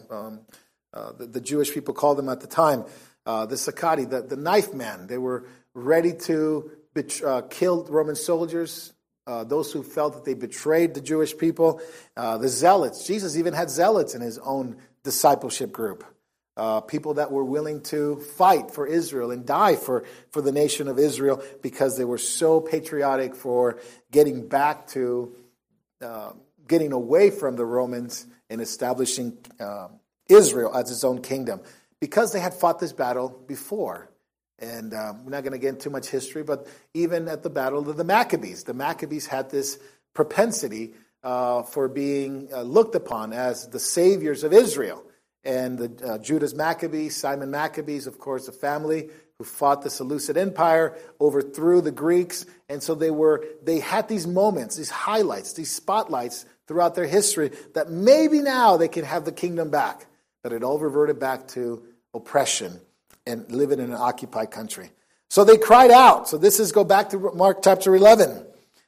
the Jewish people called them at the time, the Saccadi, the knife man. They were ready to kill Roman soldiers, those who felt that they betrayed the Jewish people, the zealots. Jesus even had zealots in his own discipleship group, people that were willing to fight for Israel and die for the nation of Israel because they were so patriotic for getting back to, getting away from the Romans and establishing Israel as its own kingdom, because they had fought this battle before. And we're not going to get into too much history, but even at the battle of the Maccabees had this propensity for being looked upon as the saviors of Israel. And the Judas Maccabees, Simon Maccabees, of course, the family who fought the Seleucid Empire, overthrew the Greeks. And so they had these moments, these highlights, these spotlights throughout their history that maybe now they can have the kingdom back. But it all reverted back to oppression and living in an occupied country. So they cried out. So go back to Mark chapter 11.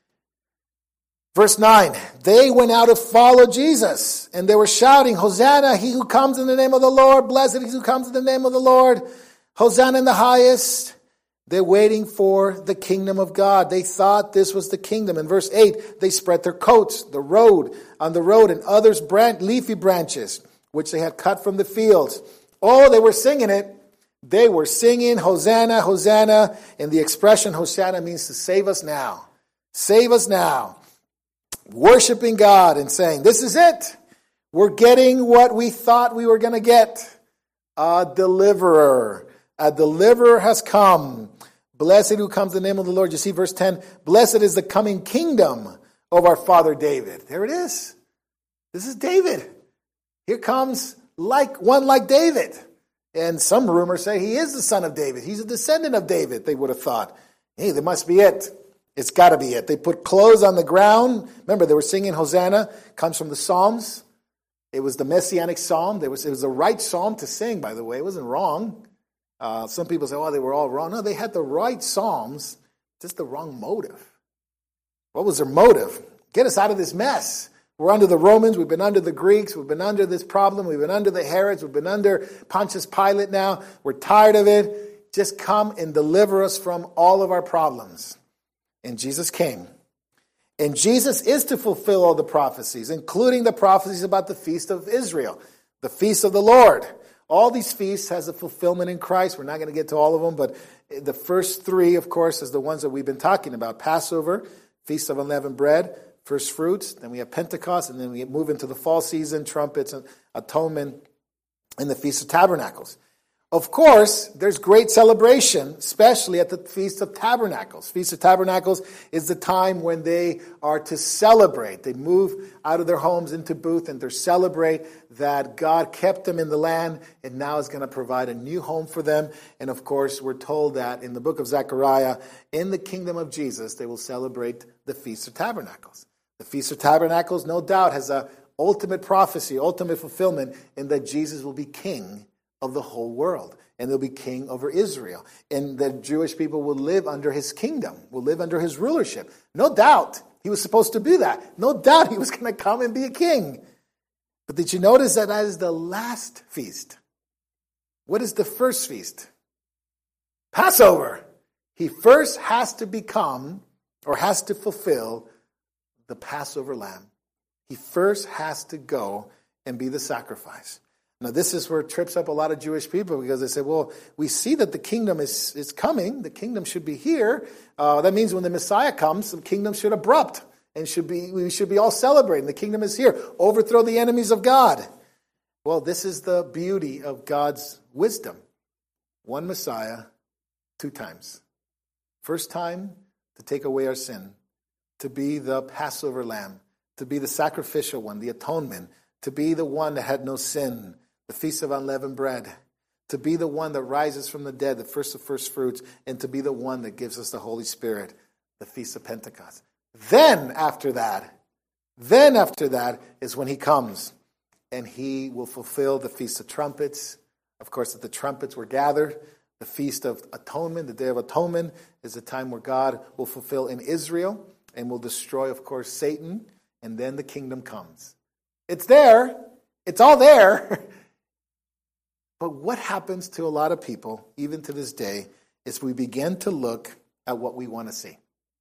Verse 9. They went out to follow Jesus. And they were shouting, Hosanna, he who comes in the name of the Lord. Blessed he who comes in the name of the Lord. Hosanna in the highest. They're waiting for the kingdom of God. They thought this was the kingdom. In verse 8, they spread their coats on the road, and others leafy branches, which they had cut from the fields. Oh, they were singing it. They were singing, Hosanna, Hosanna. And the expression Hosanna means to save us now. Save us now. Worshiping God and saying, this is it. We're getting what we thought we were going to get. A deliverer. A deliverer has come. Blessed who comes in the name of the Lord. You see verse 10. Blessed is the coming kingdom of our father David. There it is. This is David. Here comes one like David. And some rumors say he is the son of David. He's a descendant of David, they would have thought. Hey, that must be it. It's got to be it. They put clothes on the ground. Remember, they were singing Hosanna. Comes from the Psalms. It was the Messianic Psalm. It was the right psalm to sing, by the way. It wasn't wrong. Some people say, they were all wrong. No, they had the right psalms, just the wrong motive. What was their motive? Get us out of this mess. We're under the Romans. We've been under the Greeks. We've been under this problem. We've been under the Herods. We've been under Pontius Pilate now. We're tired of it. just come and deliver us from all of our problems. And Jesus came. And Jesus is to fulfill all the prophecies, including the prophecies about the feast of Israel, the feast of the Lord. All these feasts has a fulfillment in Christ. We're not going to get to all of them, but the first three, of course, is the ones that we've been talking about. Passover, Feast of Unleavened Bread, first fruits. Then we have Pentecost, and then we move into the fall season, trumpets, and atonement, and the Feast of Tabernacles. Of course, there's great celebration, especially at the Feast of Tabernacles. Feast of Tabernacles is the time when they are to celebrate. They move out of their homes into booth and they celebrate that God kept them in the land and now is going to provide a new home for them. And of course, we're told that in the book of Zechariah, in the kingdom of Jesus, they will celebrate the Feast of Tabernacles. The Feast of Tabernacles, no doubt, has an ultimate prophecy, ultimate fulfillment in that Jesus will be king of the whole world, and they'll be king over Israel, and the Jewish people will live under his kingdom, will live under his rulership. No doubt he was supposed to do that. No doubt he was going to come and be a king. But did you notice that is the last feast? What is the first feast? Passover. He first has to become, or has to fulfill, the Passover lamb. He first has to go and be the sacrifice. Now, this is where it trips up a lot of Jewish people because they say, well, we see that the kingdom is coming. The kingdom should be here. That means when the Messiah comes, the kingdom should erupt and we should be all celebrating. The kingdom is here. Overthrow the enemies of God. Well, this is the beauty of God's wisdom. One Messiah, 2 times. First time to take away our sin, to be the Passover lamb, to be the sacrificial one, the atonement, to be the one that had no sin, the Feast of Unleavened Bread, to be the one that rises from the dead, the first of first fruits, and to be the one that gives us the Holy Spirit, the Feast of Pentecost. Then after that is when he comes, and he will fulfill the Feast of Trumpets. Of course, that the trumpets were gathered. The Feast of Atonement, the Day of Atonement, is the time where God will fulfill in Israel and will destroy, of course, Satan, and then the kingdom comes. It's there. It's all there. But what happens to a lot of people, even to this day, is we begin to look at what we want to see.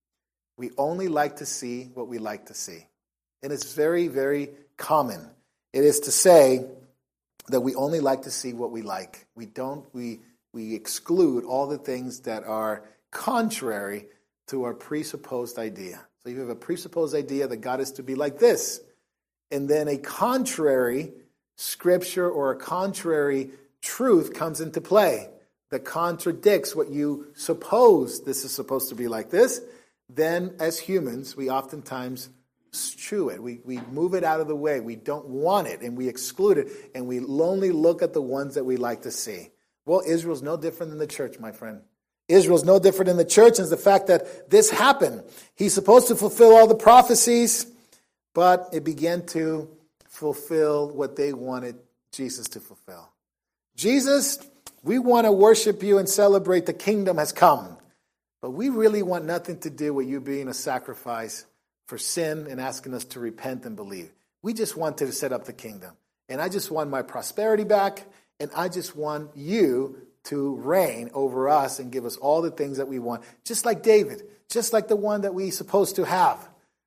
We only like to see what we like to see. And it's very, very common. It is to say that we only like to see what we like. We exclude all the things that are contrary to our presupposed idea. So you have a presupposed idea that God is to be like this. And then a contrary scripture or a contrary truth comes into play that contradicts what you suppose this is supposed to be like this. Then as humans, we oftentimes eschew it. We move it out of the way. We don't want it and we exclude it and we only look at the ones that we like to see. Well, Israel's no different than the church, my friend. Israel's no different than the church, and it's the fact that this happened. He's supposed to fulfill all the prophecies, but it began to fulfill what they wanted Jesus to fulfill. Jesus, we want to worship you and celebrate the kingdom has come, but we really want nothing to do with you being a sacrifice for sin and asking us to repent and believe. We just wanted to set up the kingdom, and I just want my prosperity back, and I just want you to reign over us and give us all the things that we want, just like David, just like the one that we're supposed to have.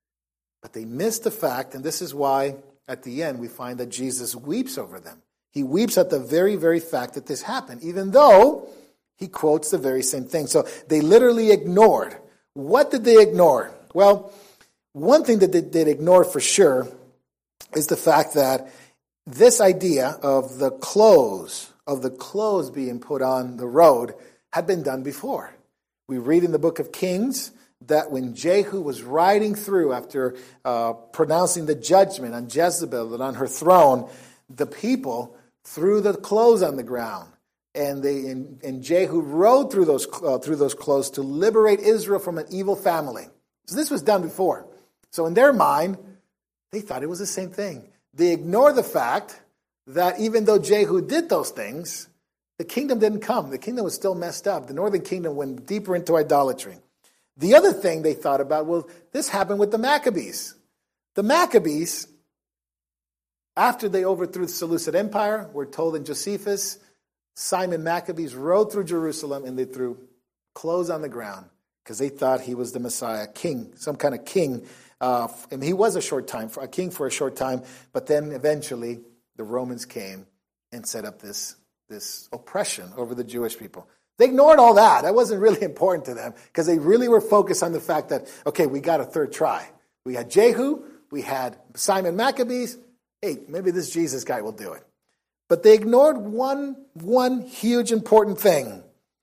But they missed the fact, and this is why at the end we find that Jesus weeps over them. He weeps at the very, very fact that this happened, even though he quotes the very same thing. So they literally ignored. What did they ignore? Well, one thing that they did ignore for sure is the fact that this idea of the clothes being put on the road had been done before. We read in the book of Kings that when Jehu was riding through after pronouncing the judgment on Jezebel and on her throne, the people threw the clothes on the ground, and Jehu rode through those clothes to liberate Israel from an evil family. So this was done before. So in their mind, they thought it was the same thing. They ignore the fact that even though Jehu did those things, the kingdom didn't come. The kingdom was still messed up. The northern kingdom went deeper into idolatry. The other thing they thought about, well, this happened with the Maccabees. The Maccabees, after they overthrew the Seleucid Empire, we're told in Josephus, Simon Maccabees rode through Jerusalem, and they threw clothes on the ground because they thought he was the Messiah, king, some kind of king. And he was a king for a short time, but then eventually the Romans came and set up this oppression over the Jewish people. They ignored all that. That wasn't really important to them because they really were focused on the fact that, okay, we got a third try. We had Jehu, we had Simon Maccabees. Hey, maybe this Jesus guy will do it. But they ignored one huge important thing.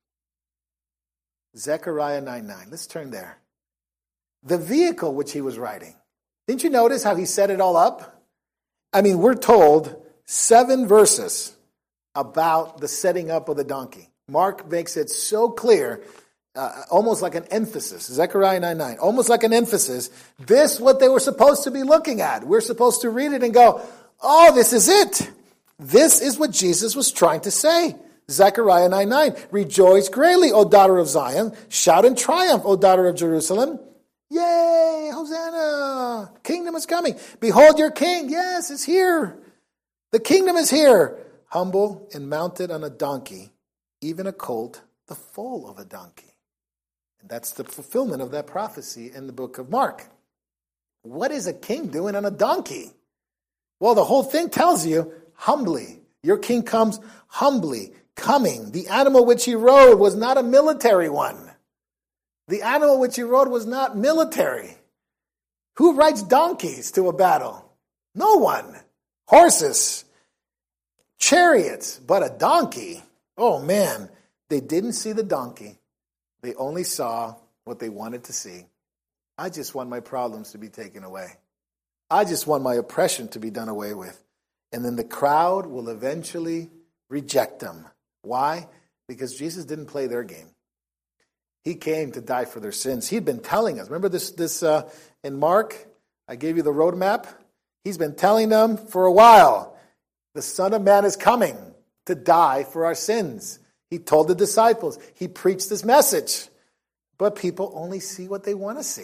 Zechariah 9:9. Let's turn there. The vehicle which he was riding. Didn't you notice how he set it all up? I mean, we're told 7 verses about the setting up of the donkey. Mark makes it so clear, almost like an emphasis. Zechariah 9:9, almost like an emphasis. This what they were supposed to be looking at. We're supposed to read it and go, oh, this is it. This is what Jesus was trying to say. Zechariah 9:9, rejoice greatly, O daughter of Zion. Shout in triumph, O daughter of Jerusalem. Yay, Hosanna. Kingdom is coming. Behold your king. Yes, it's here. The kingdom is here. Humble and mounted on a donkey, even a colt, the foal of a donkey. And that's the fulfillment of that prophecy in the book of Mark. What is a king doing on a donkey? Well, the whole thing tells you, humbly. Your king comes humbly, coming. The animal which he rode was not a military one. The animal which he rode was not military. Who rides donkeys to a battle? No one. Horses, chariots, but a donkey. Oh man, they didn't see the donkey. They only saw what they wanted to see. I just want my problems to be taken away. I just want my oppression to be done away with. And then the crowd will eventually reject them. Why? Because Jesus didn't play their game. He came to die for their sins. He'd been telling us. Remember this in Mark? I gave you the roadmap. He's been telling them for a while. The Son of Man is coming to die for our sins. He told the disciples. He preached this message. But people only see what they want to see.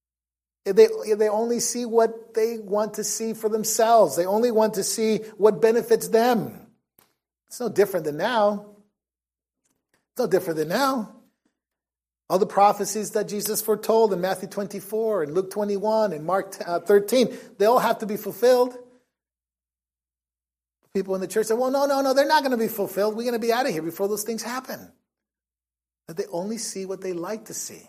They only see what they want to see for themselves. They only want to see what benefits them. It's no different than now. It's no different than now. All the prophecies that Jesus foretold in Matthew 24 and Luke 21 and Mark 13, they all have to be fulfilled. People in the church say, well, no, they're not going to be fulfilled. We're going to be out of here before those things happen. But they only see what they like to see.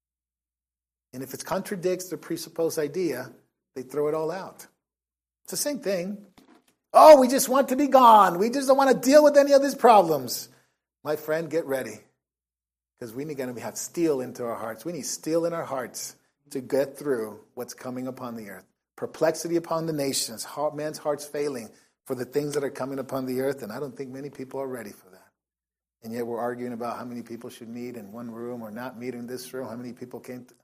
And if it contradicts their presupposed idea, they throw it all out. It's the same thing. Oh, we just want to be gone. We just don't want to deal with any of these problems. My friend, get ready. Because we're going to have steel into our hearts. We need steel in our hearts to get through what's coming upon the earth. Perplexity upon the nations, man's heart's failing for the things that are coming upon the earth, and I don't think many people are ready for that. And yet we're arguing about how many people should meet in one room or not meet in this room, how many people came to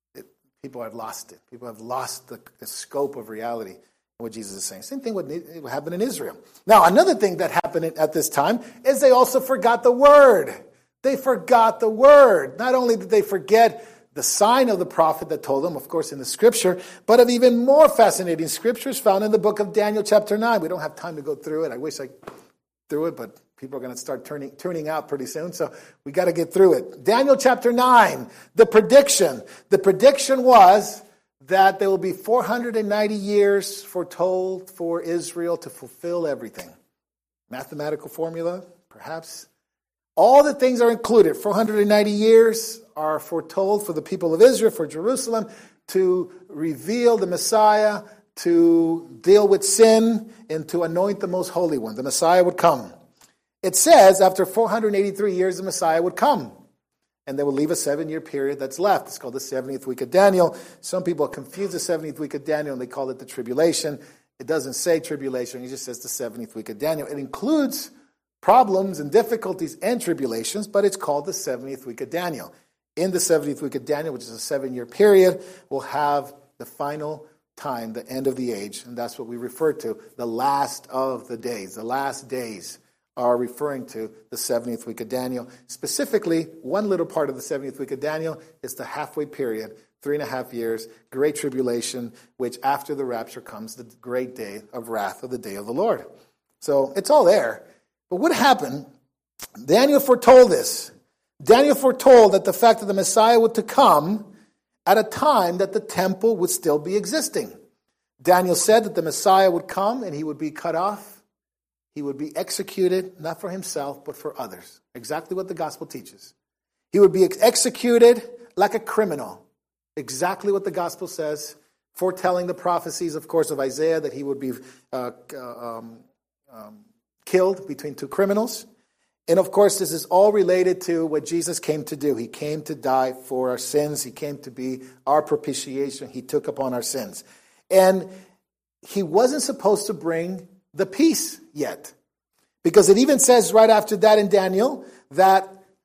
people have lost it. People have lost the scope of reality, what Jesus is saying. Same thing what happened in Israel. Now, another thing that happened at this time is they also forgot the word. They forgot the word. Not only did they forget the sign of the prophet that told them, of course, in the scripture, but of even more fascinating scriptures found in the book of Daniel chapter 9. We don't have time to go through it. I wish I through it, but people are going to start tuning out pretty soon, so we got to get through it. Daniel chapter 9, the prediction. The prediction was that there will be 490 years foretold for Israel to fulfill everything. Mathematical formula, perhaps. All the things are included. 490 years are foretold for the people of Israel, for Jerusalem, to reveal the Messiah, to deal with sin, and to anoint the most holy one. The Messiah would come. It says after 483 years, the Messiah would come. And they will leave a 7-year period that's left. It's called the 70th week of Daniel. Some people confuse the 70th week of Daniel and they call it the tribulation. It doesn't say tribulation. It just says the 70th week of Daniel. It includes problems and difficulties and tribulations, but it's called the 70th week of Daniel. In the 70th week of Daniel, which is a 7-year period, we'll have the final time, the end of the age. And that's what we refer to, the last of the days. The last days are referring to the 70th week of Daniel. Specifically, one little part of the 70th week of Daniel is the halfway period, 3.5 years, great tribulation, which after the rapture comes the great day of wrath of the day of the Lord. So it's all there. But what happened Daniel foretold this. Daniel foretold that the fact that the Messiah would to come at a time that the temple would still be existing. Daniel said that the Messiah would come and he would be cut off. He would be executed, not for himself, but for others. Exactly what the gospel teaches. He would be executed like a criminal. Exactly what the gospel says, foretelling the prophecies, of course, of Isaiah, that he would be killed between two criminals. And of course, this is all related to what Jesus came to do. He came to die for our sins. He came to be our propitiation. He took upon our sins. And he wasn't supposed to bring the peace yet. Because it even says right after that in Daniel that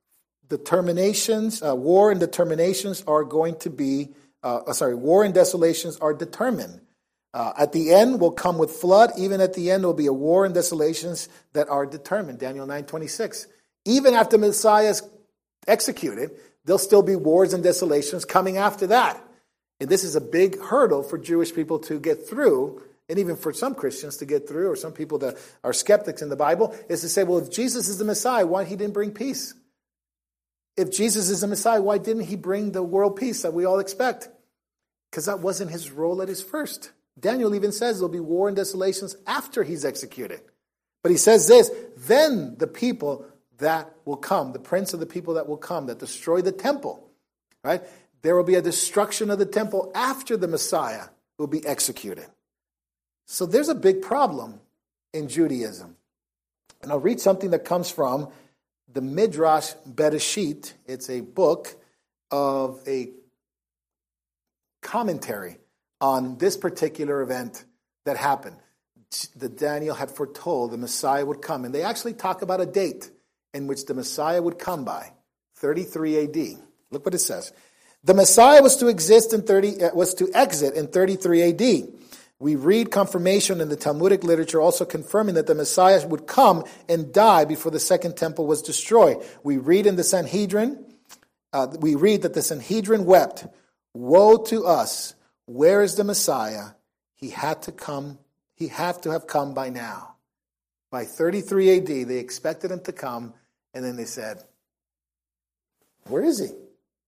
war and determinations are going to be, war and desolations are determined. At the end will come with flood. Even at the end will be a war and desolations that are determined. Daniel 9:26. Even after Messiah is executed, there'll still be wars and desolations coming after that. And this is a big hurdle for Jewish people to get through, and even for some Christians to get through, or some people that are skeptics in the Bible, is to say, well, if Jesus is the Messiah, why he didn't bring peace? If Jesus is the Messiah, why didn't he bring the world peace that we all expect? Because that wasn't his role at his first. Daniel even says there'll be war and desolations after he's executed. But he says this, then the people that will come, the prince of the people that will come, that destroy the temple, right? There will be a destruction of the temple after the Messiah will be executed. So there's a big problem in Judaism. And I'll read something that comes from the Midrash Bereshit. It's a book of a commentary on this particular event that happened. That Daniel had foretold the Messiah would come. And they actually talk about a date in which the Messiah would come by, 33 AD. Look what it says. The Messiah was to exit in 33 AD. We read confirmation in the Talmudic literature also confirming that the Messiah would come and die before the second temple was destroyed. We read in the Sanhedrin, that the Sanhedrin wept, "Woe to us! Where is the Messiah? He had to have come by now." By 33 AD, they expected him to come, and then they said, "Where is he?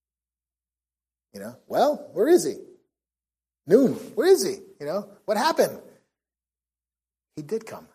Where is he? Noon, where is he? What happened?" He did come.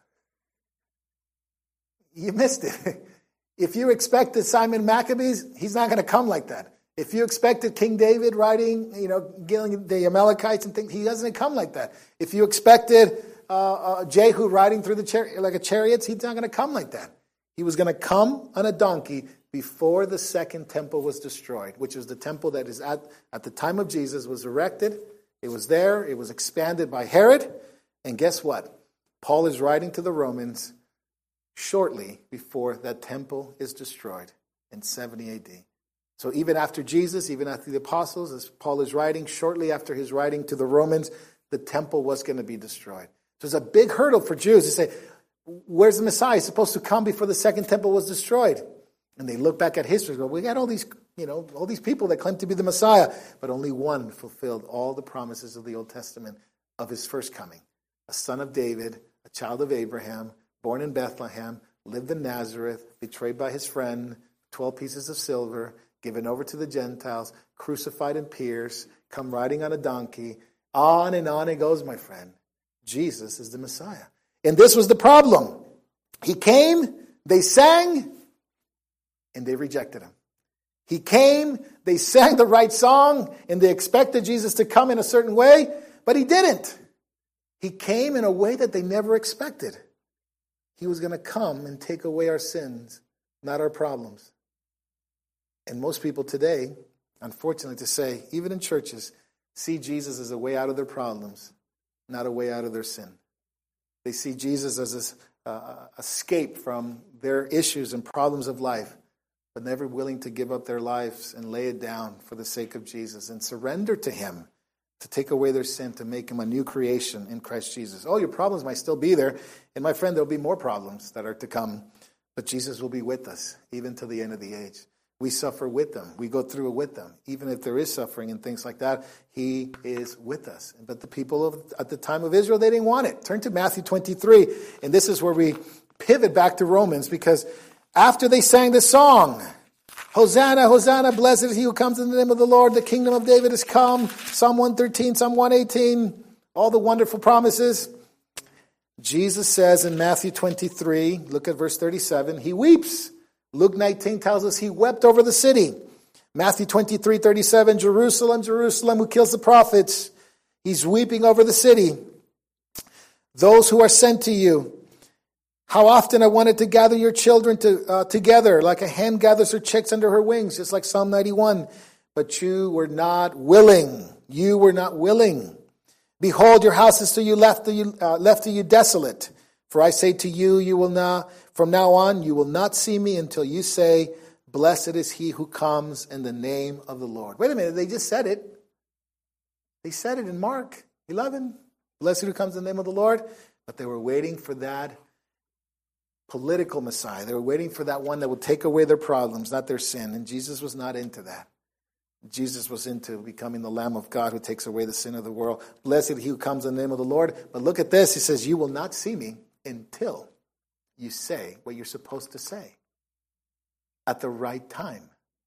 You missed it. If you expected Simon Maccabees, he's not going to come like that. If you expected King David riding, killing the Amalekites and things, he doesn't come like that. If you expected Jehu riding through the chariots, he's not going to come like that. He was going to come on a donkey before the second temple was destroyed, which is the temple that is at the time of Jesus was erected. It was there. It was expanded by Herod. And guess what? Paul is writing to the Romans shortly before that temple is destroyed in 70 AD. So even after Jesus, even after the apostles, as Paul is writing, shortly after his writing to the Romans, the temple was going to be destroyed. So it's a big hurdle for Jews to say, where's the Messiah? He's supposed to come before the second temple was destroyed. And they look back at history and go, we got all these people that claim to be the Messiah, but only one fulfilled all the promises of the Old Testament of his first coming. A son of David, a child of Abraham, born in Bethlehem, lived in Nazareth, betrayed by his friend, 12 pieces of silver, given over to the Gentiles, crucified and pierced, come riding on a donkey. On it goes, my friend. Jesus is the Messiah. And this was the problem. He came, they sang, and they rejected him. He came, they sang the right song, and they expected Jesus to come in a certain way, but he didn't. He came in a way that they never expected. He was going to come and take away our sins, not our problems. And most people today, unfortunately to say, even in churches, see Jesus as a way out of their problems, not a way out of their sin. They see Jesus as an escape from their issues and problems of life, but never willing to give up their lives and lay it down for the sake of Jesus and surrender to him to take away their sin, to make them a new creation in Christ Jesus. Oh, your problems might still be there. And my friend, there'll be more problems that are to come. But Jesus will be with us even to the end of the age. We suffer with them. We go through it with them. Even if there is suffering and things like that, he is with us. But the people at the time of Israel, they didn't want it. Turn to Matthew 23. And this is where we pivot back to Romans, because After they sang this song, Hosanna, Hosanna, blessed is he who comes in the name of the Lord. The kingdom of David has come. Psalm 113, Psalm 118, all the wonderful promises. Jesus says in Matthew 23, look at verse 37, he weeps. Luke 19 tells us he wept over the city. Matthew 23, 37, Jerusalem, Jerusalem, who kills the prophets. He's weeping over the city. Those who are sent to you. How often I wanted to gather your children together, like a hen gathers her chicks under her wings, just like Psalm 91. But you were not willing. You were not willing. Behold, your house is to you left to you desolate. For I say to you, you will not, from now on, you will not see me until you say, blessed is he who comes in the name of the Lord. Wait a minute, they just said it. They said it in Mark 11. Blessed who comes in the name of the Lord. But they were waiting for that political Messiah. They were waiting for that one that would take away their problems, not their sin. And Jesus was not into that. Jesus was into becoming the Lamb of God who takes away the sin of the world. Blessed he who comes in the name of the Lord. But look at this. He says, you will not see me until you say what you're supposed to say at the right time.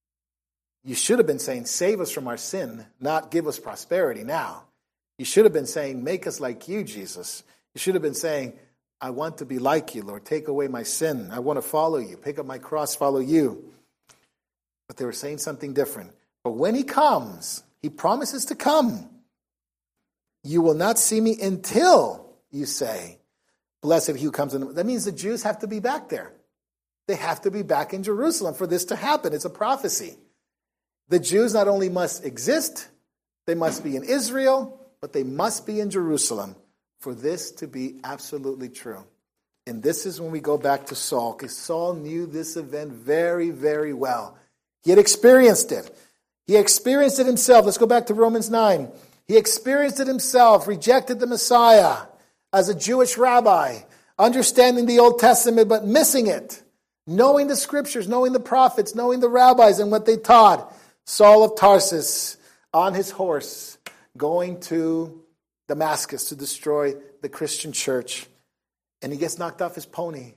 You should have been saying, save us from our sin, not give us prosperity now. You should have been saying, make us like you, Jesus. You should have been saying, I want to be like you, Lord. Take away my sin. I want to follow you. Pick up my cross, follow you. But they were saying something different. But when he comes, he promises to come. You will not see me until you say, blessed he who comes in. That means the Jews have to be back there. They have to be back in Jerusalem for this to happen. It's a prophecy. The Jews not only must exist, they must be in Israel, but they must be in Jerusalem for this to be absolutely true. And this is when we go back to Saul, because Saul knew this event very, very well. He had experienced it. He experienced it himself. Let's go back to Romans 9. He experienced it himself, rejected the Messiah as a Jewish rabbi, understanding the Old Testament but missing it, knowing the scriptures, knowing the prophets, knowing the rabbis and what they taught. Saul of Tarsus on his horse going to Damascus to destroy the Christian church. And he gets knocked off his pony.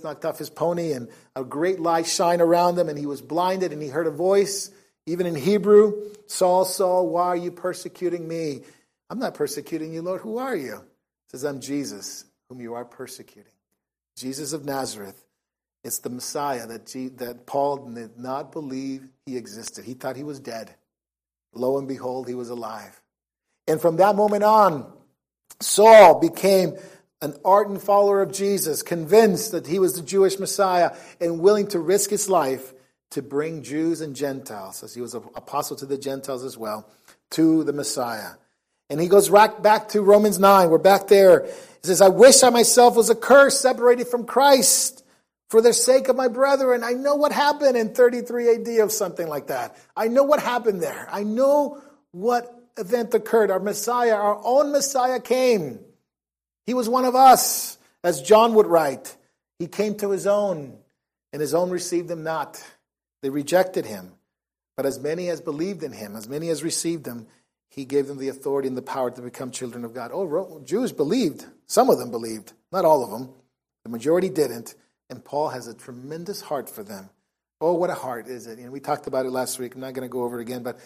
And a great light shined around him and he was blinded and he heard a voice, even in Hebrew, Saul, Saul, why are you persecuting me? I'm not persecuting you, Lord. Who are you? He says, I'm Jesus, whom you are persecuting. Jesus of Nazareth. It's the Messiah that Paul did not believe he existed. He thought he was dead. Lo and behold, he was alive. And from that moment on, Saul became an ardent follower of Jesus, convinced that he was the Jewish Messiah and willing to risk his life to bring Jews and Gentiles, as he was an apostle to the Gentiles as well, to the Messiah. And he goes right back to Romans 9. We're back there. He says, I wish I myself was accursed, separated from Christ, for the sake of my brethren. I know what happened in 33 AD or something like that. I know what happened there. I know what event occurred. Our Messiah, our own Messiah came. He was one of us, as John would write. He came to his own, and his own received him not. They rejected him. But as many as believed in him, as many as received him, he gave them the authority and the power to become children of God. Oh, Jews believed. Some of them believed. Not all of them. The majority didn't. And Paul has a tremendous heart for them. Oh, what a heart is it. We talked about it last week. I'm not going to go over it again. But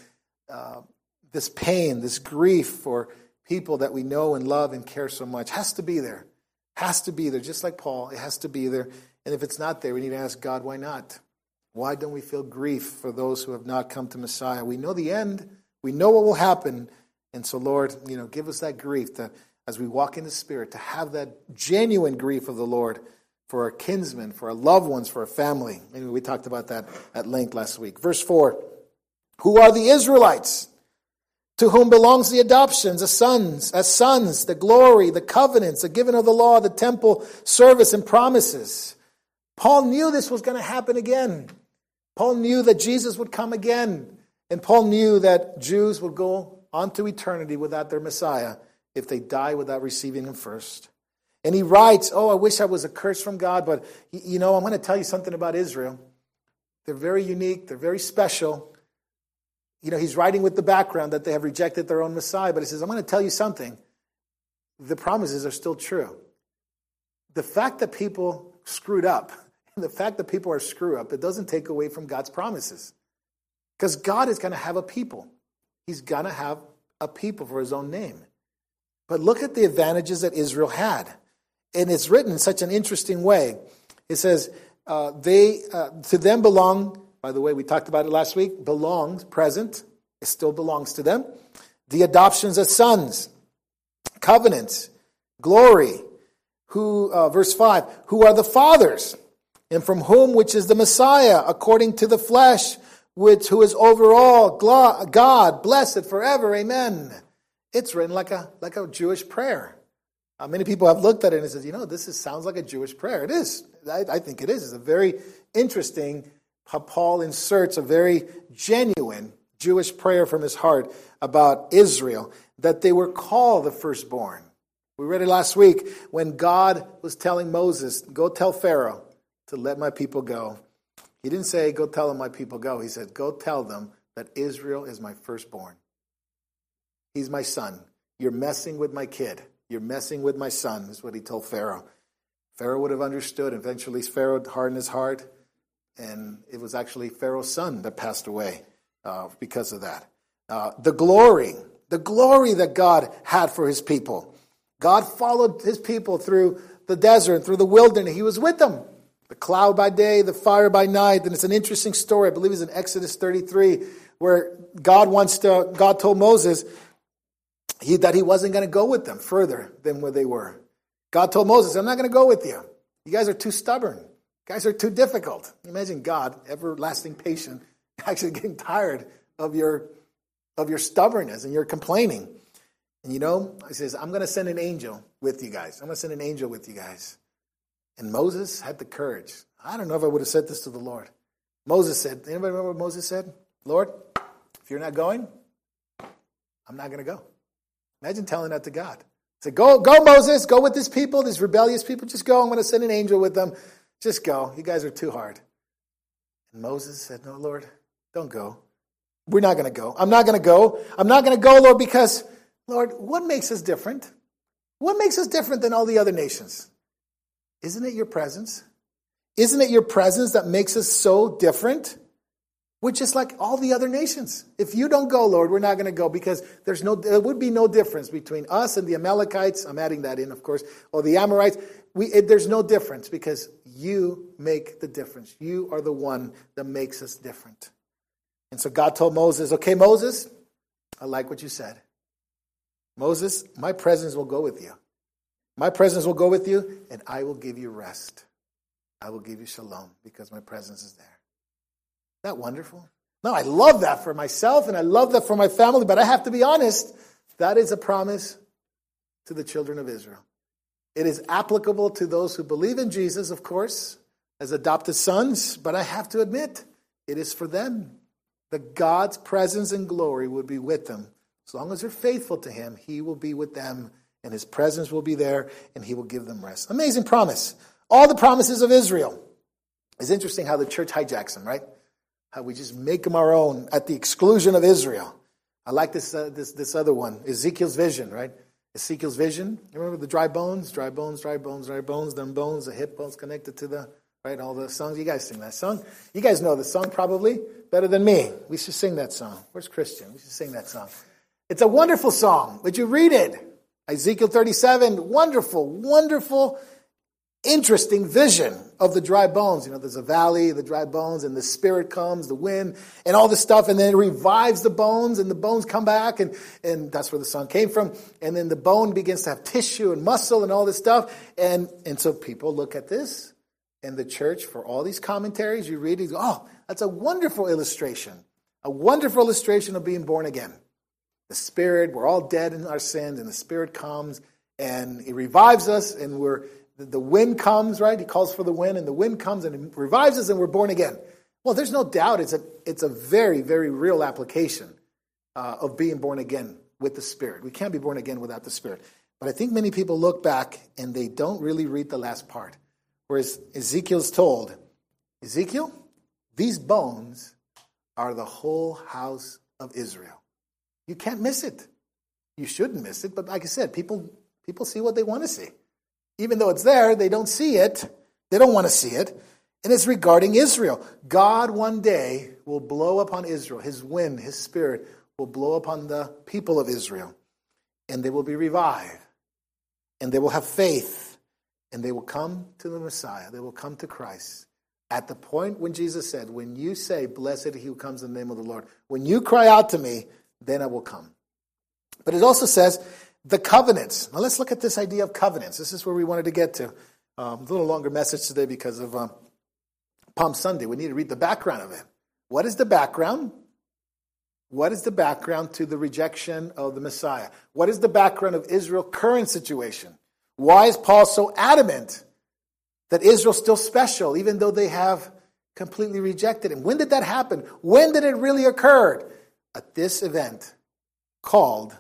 this pain, this grief for people that we know and love and care so much has to be there. Has to be there. Just like Paul, it has to be there. And if it's not there, we need to ask God, why not? Why don't we feel grief for those who have not come to Messiah? We know the end. We know what will happen. And so, Lord, give us that grief that as we walk in the Spirit, to have that genuine grief of the Lord for our kinsmen, for our loved ones, for our family. Anyway, we talked about that at length last week. Verse 4, who are the Israelites, to whom belongs the adoptions, as sons, the glory, the covenants, the giving of the law, the temple service and promises. Paul knew this was going to happen again. Paul knew that Jesus would come again. And Paul knew that Jews would go on to eternity without their Messiah if they die without receiving him first. And he writes, I wish I was accursed from God, but, I'm going to tell you something about Israel. They're very unique. They're very special. He's writing with the background that they have rejected their own Messiah, but he says, I'm going to tell you something. The promises are still true. The fact that people screwed up the fact that people are screw up, it doesn't take away from God's promises. Because God is going to have a people. He's going to have a people for his own name. But look at the advantages that Israel had. And it's written in such an interesting way. It says, to them belong, by the way, we talked about it last week, belongs, present, it still belongs to them. The adoptions as sons, covenants, glory, verse 5, who are the fathers, and from whom, which is the Messiah, according to the flesh, who is over all, God, blessed forever, amen. It's written like a Jewish prayer. Many people have looked at it and said, this sounds like a Jewish prayer. It is. I think it is. It's a very interesting, how Paul inserts a very genuine Jewish prayer from his heart about Israel, that they were called the firstborn. We read it last week when God was telling Moses, go tell Pharaoh to let my people go. He didn't say, go tell them my people go. He said, go tell them that Israel is my firstborn. He's my son. You're messing with my kid. You're messing with my son, is what he told Pharaoh. Pharaoh would have understood. Eventually, Pharaoh hardened his heart, and it was actually Pharaoh's son that passed away because of that. The glory that God had for his people. God followed his people through the desert, through the wilderness. He was with them. The cloud by day, the fire by night. And it's an interesting story. I believe it's in Exodus 33, where God told Moses that he wasn't going to go with them further than where they were. God told Moses, I'm not going to go with you. You guys are too stubborn. You guys are too difficult. Imagine God, everlasting patient, actually getting tired of your stubbornness and your complaining. And he says, I'm going to send an angel with you guys. I'm going to send an angel with you guys. And Moses had the courage. I don't know if I would have said this to the Lord. Moses said, anybody remember what Moses said? Lord, if you're not going, I'm not going to go. Imagine telling that to God. Say, go Moses, go with this people, these rebellious people. Just go. I'm going to send an angel with them. Just go. You guys are too hard. And Moses said, no, Lord, don't go. We're not going to go. I'm not going to go. I'm not going to go, Lord, because, Lord, what makes us different? What makes us different than all the other nations? Isn't it your presence? Isn't it your presence that makes us so different? We're just like all the other nations. If you don't go, Lord, we're not going to go, because there would be no difference between us and the Amalekites. I'm adding that in, of course, or the Amorites. There's no difference, because you make the difference. You are the one that makes us different. And so God told Moses, okay, Moses, I like what you said. Moses, my presence will go with you. My presence will go with you, and I will give you rest. I will give you shalom, because my presence is there. Isn't that wonderful? No, I love that for myself, and I love that for my family, but I have to be honest, that is a promise to the children of Israel. It is applicable to those who believe in Jesus, of course, as adopted sons, but I have to admit, it is for them. That God's presence and glory would be with them. As long as they're faithful to him, he will be with them, and his presence will be there, and he will give them rest. Amazing promise. All the promises of Israel. It's interesting how the church hijacks them, right? How we just make them our own at the exclusion of Israel. I like this other one, Ezekiel's vision, right? Ezekiel's vision. You remember the dry bones, dry bones, dry bones, dry bones, them bones, the hip bones connected to the, right? All the songs. You guys sing that song. You guys know the song probably better than me. We should sing that song. Where's Christian? We should sing that song. It's a wonderful song. Would you read it? Ezekiel 37, wonderful, wonderful, interesting vision of the dry bones. There's a valley, the dry bones, and the Spirit comes, the wind, and all this stuff, and then it revives the bones, and the bones come back, and that's where the song came from. And then the bone begins to have tissue and muscle and all this stuff. And so people look at this, and the church, for all these commentaries, you read it, oh, that's a wonderful illustration of being born again. The Spirit, we're all dead in our sins, and the Spirit comes, and he revives us, and the wind comes, right? He calls for the wind, and the wind comes, and it revives us, and we're born again. Well, there's no doubt it's a very, very real application of being born again with the Spirit. We can't be born again without the Spirit. But I think many people look back, and they don't really read the last part. Whereas Ezekiel's told, Ezekiel, these bones are the whole house of Israel. You can't miss it. You shouldn't miss it. But like I said, people see what they want to see. Even though it's there, they don't see it. They don't want to see it. And it's regarding Israel. God one day will blow upon Israel. His wind, his spirit will blow upon the people of Israel. And they will be revived. And they will have faith. And they will come to the Messiah. They will come to Christ. At the point when Jesus said, when you say, blessed he who comes in the name of the Lord, when you cry out to me, then I will come. But it also says the covenants. Now let's look at this idea of covenants. This is where we wanted to get to. A little longer message today because of Palm Sunday. We need to read the background of it. What is the background? What is the background to the rejection of the Messiah? What is the background of Israel's current situation? Why is Paul so adamant that Israel's still special, even though they have completely rejected him? When did that happen? When did it really occur? At this event called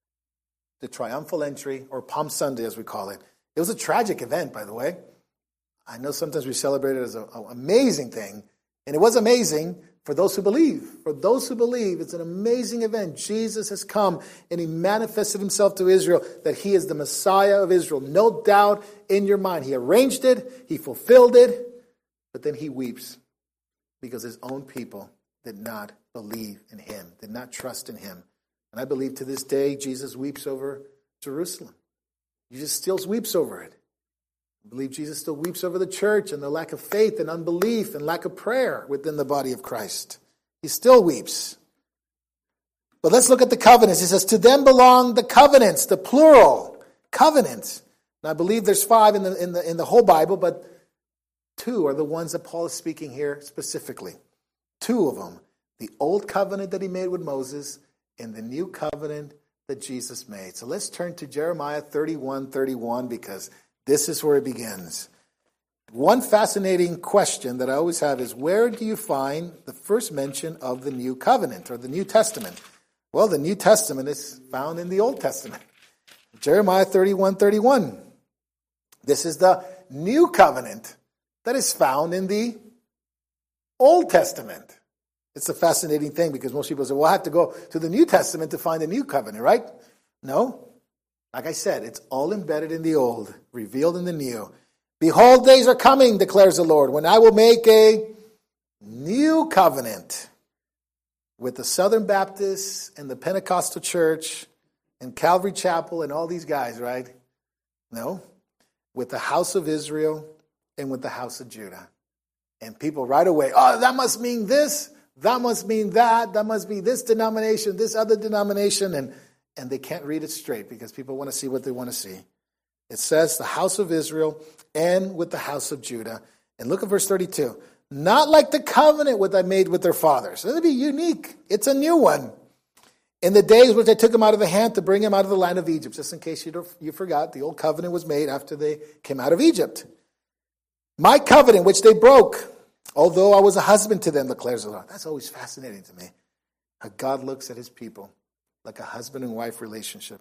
the Triumphal Entry, or Palm Sunday as we call it. It was a tragic event, by the way. I know sometimes we celebrate it as an amazing thing, and it was amazing for those who believe. For those who believe, it's an amazing event. Jesus has come, and he manifested himself to Israel that he is the Messiah of Israel. No doubt in your mind. He arranged it, he fulfilled it, but then he weeps because his own people did not believe in him, did not trust in him. And I believe to this day, Jesus weeps over Jerusalem. Jesus still weeps over it. I believe Jesus still weeps over the church and the lack of faith and unbelief and lack of prayer within the body of Christ. He still weeps. But let's look at the covenants. He says, to them belong the covenants, the plural, covenants. And I believe there's 5 in the whole Bible, but 2 are the ones that Paul is speaking here specifically. 2 of them. The old covenant that he made with Moses and the new covenant that Jesus made. So let's turn to Jeremiah 31:31 because this is where it begins. One fascinating question that I always have is, where do you find the first mention of the new covenant or the New Testament? Well, the New Testament is found in the Old Testament. Jeremiah 31:31. This is the new covenant that is found in the Old Testament. It's a fascinating thing because most people say, well, I have to go to the New Testament to find a new covenant, right? No. Like I said, it's all embedded in the old, revealed in the new. Behold, days are coming, declares the Lord, when I will make a new covenant with the Southern Baptists and the Pentecostal Church and Calvary Chapel and all these guys, right? No. With the house of Israel and with the house of Judah. And people right away, oh, that must mean this. That must mean that. That must be this denomination, this other denomination. And they can't read it straight because people want to see what they want to see. It says the house of Israel and with the house of Judah. And look at verse 32. Not like the covenant which I made with their fathers. It'll be unique. It's a new one. In the days which I took him out of the hand to bring him out of the land of Egypt. Just in case you forgot, the old covenant was made after they came out of Egypt. My covenant which they broke, although I was a husband to them, declares the Lord. That's always fascinating to me. How God looks at his people like a husband and wife relationship.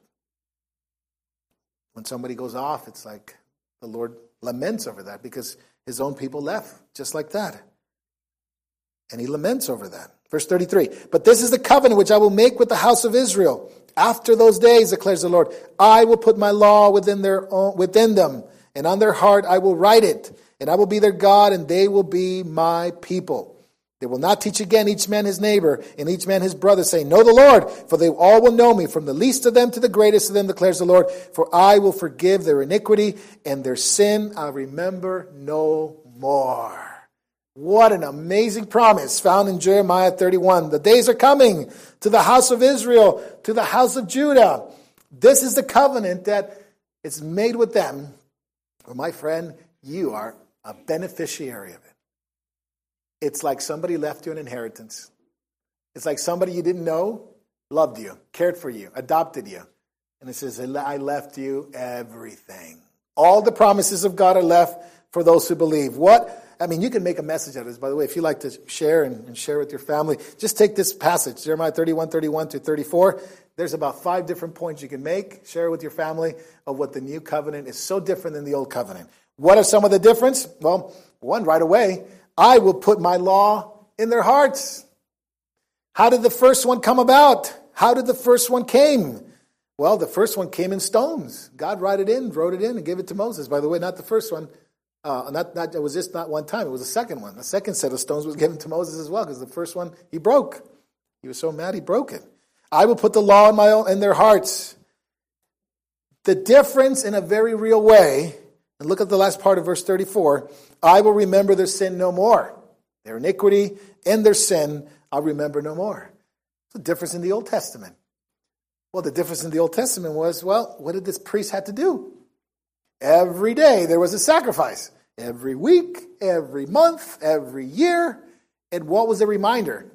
When somebody goes off, it's like the Lord laments over that because his own people left just like that. And he laments over that. Verse 33, but this is the covenant which I will make with the house of Israel. After those days, declares the Lord, I will put my law within them, and on their heart I will write it, and I will be their God, and they will be my people. They will not teach again each man his neighbor and each man his brother, saying, know the Lord, for they all will know me, from the least of them to the greatest of them, declares the Lord. For I will forgive their iniquity, and their sin I'll remember no more. What an amazing promise found in Jeremiah 31. The days are coming to the house of Israel, to the house of Judah. This is the covenant that is made with them. Well, my friend, you are a beneficiary of it. It's like somebody left you an inheritance. It's like somebody you didn't know loved you, cared for you, adopted you. And it says, I left you everything. All the promises of God are left for those who believe. You can make a message out of this. By the way, if you like to share and share with your family, just take this passage, Jeremiah 31 to 34. There's about 5 different points you can make. Share with your family of what the new covenant is so different than the old covenant. What are some of the difference? Well, one right away, I will put my law in their hearts. How did the first one come about? How did the first one came? Well, the first one came in stones. God wrote it in and gave it to Moses. By the way, not the first one. It was just not one time. It was the second one. The second set of stones was given to Moses as well, because the first one he broke. He was so mad he broke it. I will put the law in their hearts. The difference in a very real way, and look at the last part of verse 34, I will remember their sin no more. Their iniquity and their sin I'll remember no more. It's the difference in the Old Testament. Well, the difference in the Old Testament was, what did this priest have to do? Every day there was a sacrifice. Every week, every month, every year. And what was the reminder?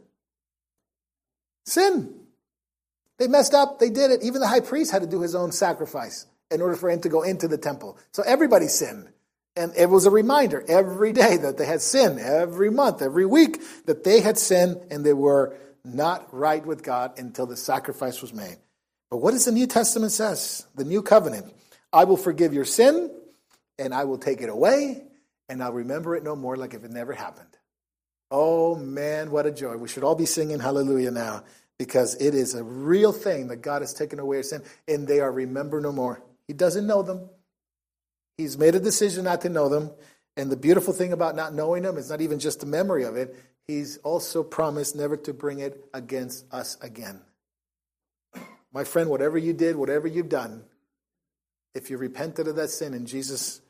Sin. They messed up. They did it. Even the high priest had to do his own sacrifice in order for him to go into the temple. So everybody sinned. And it was a reminder every day that they had sinned. Every month, every week that they had sinned and they were not right with God until the sacrifice was made. But what does the New Testament says? The new covenant. I will forgive your sin and I will take it away and I'll remember it no more, like if it never happened. Oh man, what a joy. We should all be singing hallelujah now, because it is a real thing that God has taken away our sin and they are remembered no more. He doesn't know them. He's made a decision not to know them. And the beautiful thing about not knowing them is not even just the memory of it. He's also promised never to bring it against us again. My friend, whatever you did, whatever you've done, if you repented of that sin and Jesus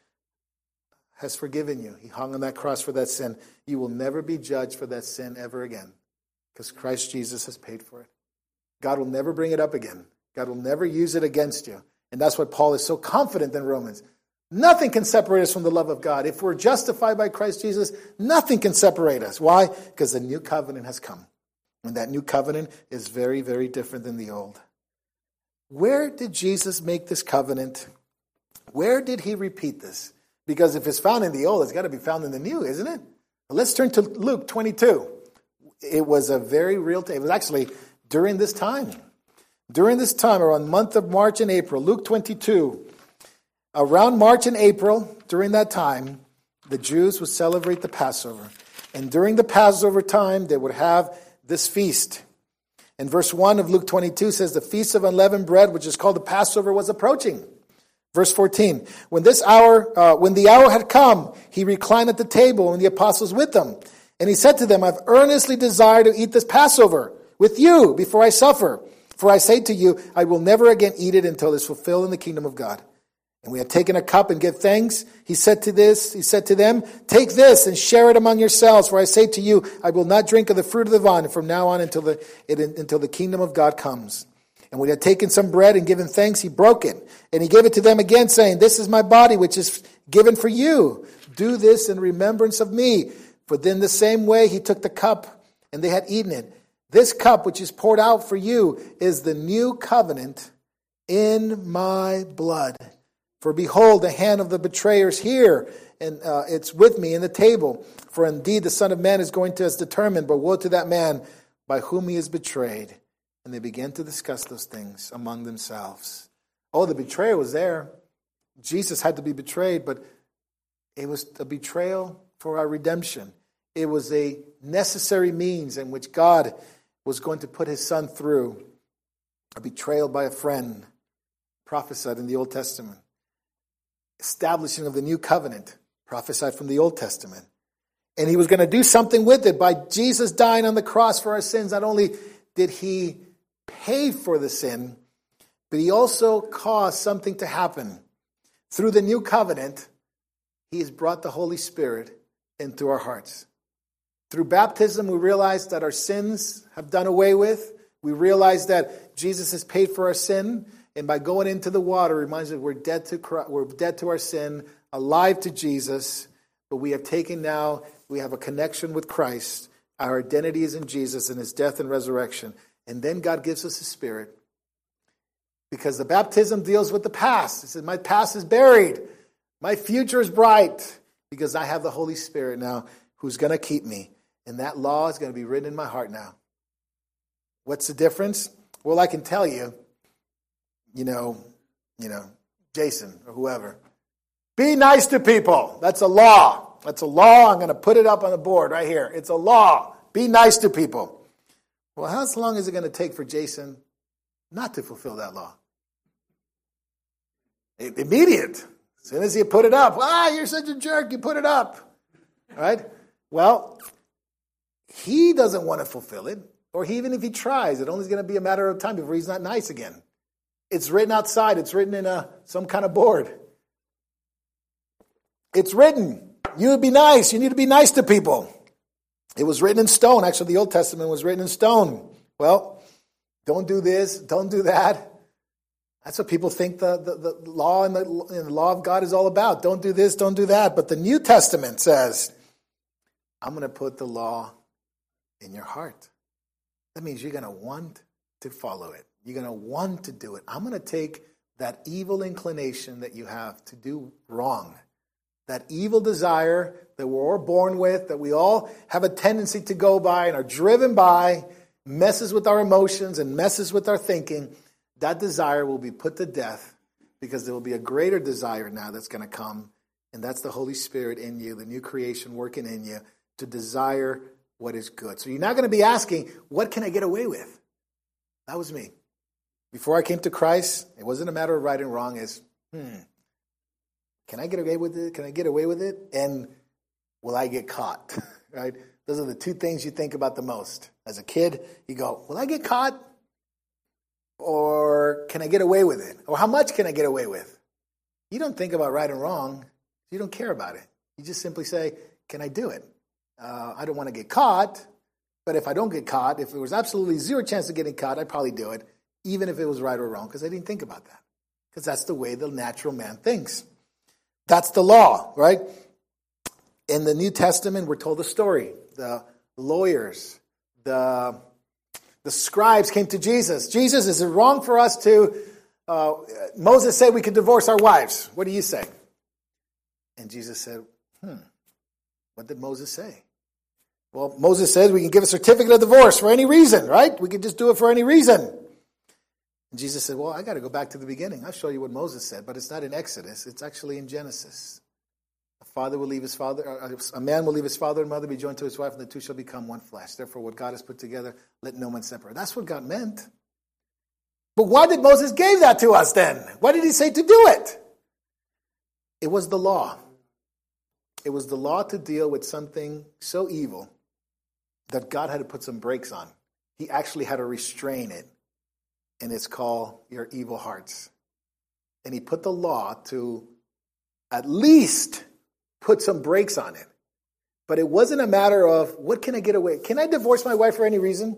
has forgiven you, he hung on that cross for that sin, you will never be judged for that sin ever again, because Christ Jesus has paid for it. God will never bring it up again. God will never use it against you. And that's what Paul is so confident in Romans. Nothing can separate us from the love of God. If we're justified by Christ Jesus, nothing can separate us. Why? Because the new covenant has come. And that new covenant is very, very different than the old. Where did Jesus make this covenant? Where did he repeat this? Because if it's found in the old, it's got to be found in the new, isn't it? Well, let's turn to Luke 22. It was a very real time. It was actually during this time. During this time, around the month of March and April, Luke 22, around March and April, during that time, the Jews would celebrate the Passover. And during the Passover time, they would have this feast. And verse 1 of Luke 22 says, the feast of unleavened bread, which is called the Passover, was approaching. Verse 14, when the hour had come, he reclined at the table and the apostles with him. And he said to them, I've earnestly desired to eat this Passover with you before I suffer. For I say to you, I will never again eat it until it is fulfilled in the kingdom of God. And we had taken a cup and give thanks. He said to them, take this and share it among yourselves. For I say to you, I will not drink of the fruit of the vine from now on until the kingdom of God comes. And when he had taken some bread and given thanks, he broke it. And he gave it to them again, saying, this is my body, which is given for you. Do this in remembrance of me. For then the same way he took the cup, and they had eaten it. This cup, which is poured out for you, is the new covenant in my blood. For behold, the hand of the betrayer is here, and it's with me in the table. For indeed the Son of Man is going to as determined, but woe to that man by whom he is betrayed. And they began to discuss those things among themselves. Oh, the betrayer was there. Jesus had to be betrayed, but it was a betrayal for our redemption. It was a necessary means in which God was going to put his Son through. A betrayal by a friend, prophesied in the Old Testament. Establishing of the new covenant, prophesied from the Old Testament. And he was going to do something with it. By Jesus dying on the cross for our sins, not only did he pay for the sin, but he also caused something to happen. Through the new covenant, he has brought the Holy Spirit into our hearts. Through baptism, we realize that our sins have done away with. We realize that Jesus has paid for our sin. And by going into the water, it reminds us we're dead to our sin, alive to Jesus. But we have we have a connection with Christ. Our identity is in Jesus and his death and resurrection. And then God gives us his Spirit. Because the baptism deals with the past. It says, my past is buried. My future is bright. Because I have the Holy Spirit now who's going to keep me. And that law is going to be written in my heart now. What's the difference? Well, I can tell you, Jason or whoever. Be nice to people. That's a law. That's a law. I'm going to put it up on the board right here. It's a law. Be nice to people. Well, how long is it going to take for Jason not to fulfill that law? Immediate. As soon as you put it up, you're such a jerk, you put it up. Right? Well, he doesn't want to fulfill it, or even if he tries, it only is going to be a matter of time before he's not nice again. It's written outside. It's written in some kind of board. It's written. You would be nice. You need to be nice to people. It was written in stone. Actually, the Old Testament was written in stone. Well, don't do this, don't do that. That's what people think the law and the law of God is all about. Don't do this, don't do that. But the New Testament says, I'm going to put the law in your heart. That means you're going to want to follow it. You're going to want to do it. I'm going to take that evil inclination that you have to do wrong, that evil desire that we're all born with, that we all have a tendency to go by and are driven by, messes with our emotions and messes with our thinking. That desire will be put to death because there will be a greater desire now that's going to come, and that's the Holy Spirit in you, the new creation working in you, to desire what is good. So you're not going to be asking, what can I get away with? That was me. Before I came to Christ, it wasn't a matter of right and wrong. It's, can I get away with it? Can I get away with it? And will I get caught? Right? Those are the two things you think about the most. As a kid, you go, will I get caught? Or can I get away with it? Or how much can I get away with? You don't think about right and wrong. You don't care about it. You just simply say, can I do it? I don't want to get caught, but if I don't get caught, if there was absolutely zero chance of getting caught, I'd probably do it, even if it was right or wrong, because I didn't think about that. Because that's the way the natural man thinks. That's the law, right? In the New Testament, we're told a story. The lawyers, the scribes came to Jesus. Jesus, is it wrong for us to, Moses said we could divorce our wives. What do you say? And Jesus said, what did Moses say? Well, Moses says we can give a certificate of divorce for any reason, right? We can just do it for any reason. And Jesus said, well, I got to go back to the beginning. I'll show you what Moses said, but it's not in Exodus. It's actually in Genesis. A man will leave his father and mother, be joined to his wife, and the two shall become one flesh. Therefore, what God has put together, let no man separate. That's what God meant. But why did Moses give that to us then? Why did he say to do it? It was the law. It was the law to deal with something so evil that God had to put some brakes on. He actually had to restrain it. And it's called your evil hearts. And he put the law to at least put some brakes on it. But it wasn't a matter of, what can I get away? Can I divorce my wife for any reason?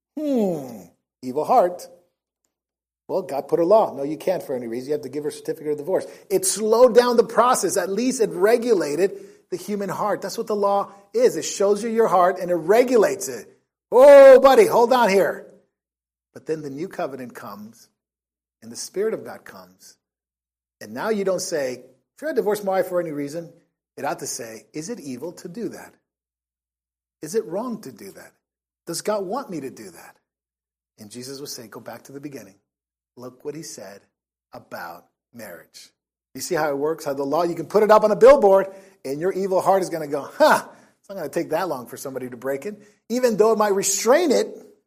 Evil heart. Well, God put a law. No, you can't for any reason. You have to give her a certificate of divorce. It slowed down the process. At least it regulated the human heart. That's what the law is. It shows you your heart and it regulates it. Oh, buddy, hold on here. But then the new covenant comes and the Spirit of God comes. And now you don't say, should I divorce my wife for any reason? It ought to say, is it evil to do that? Is it wrong to do that? Does God want me to do that? And Jesus would say, go back to the beginning. Look what he said about marriage. You see how it works? How the law, you can put it up on a billboard and your evil heart is going to go, it's not going to take that long for somebody to break it. Even though it might restrain it,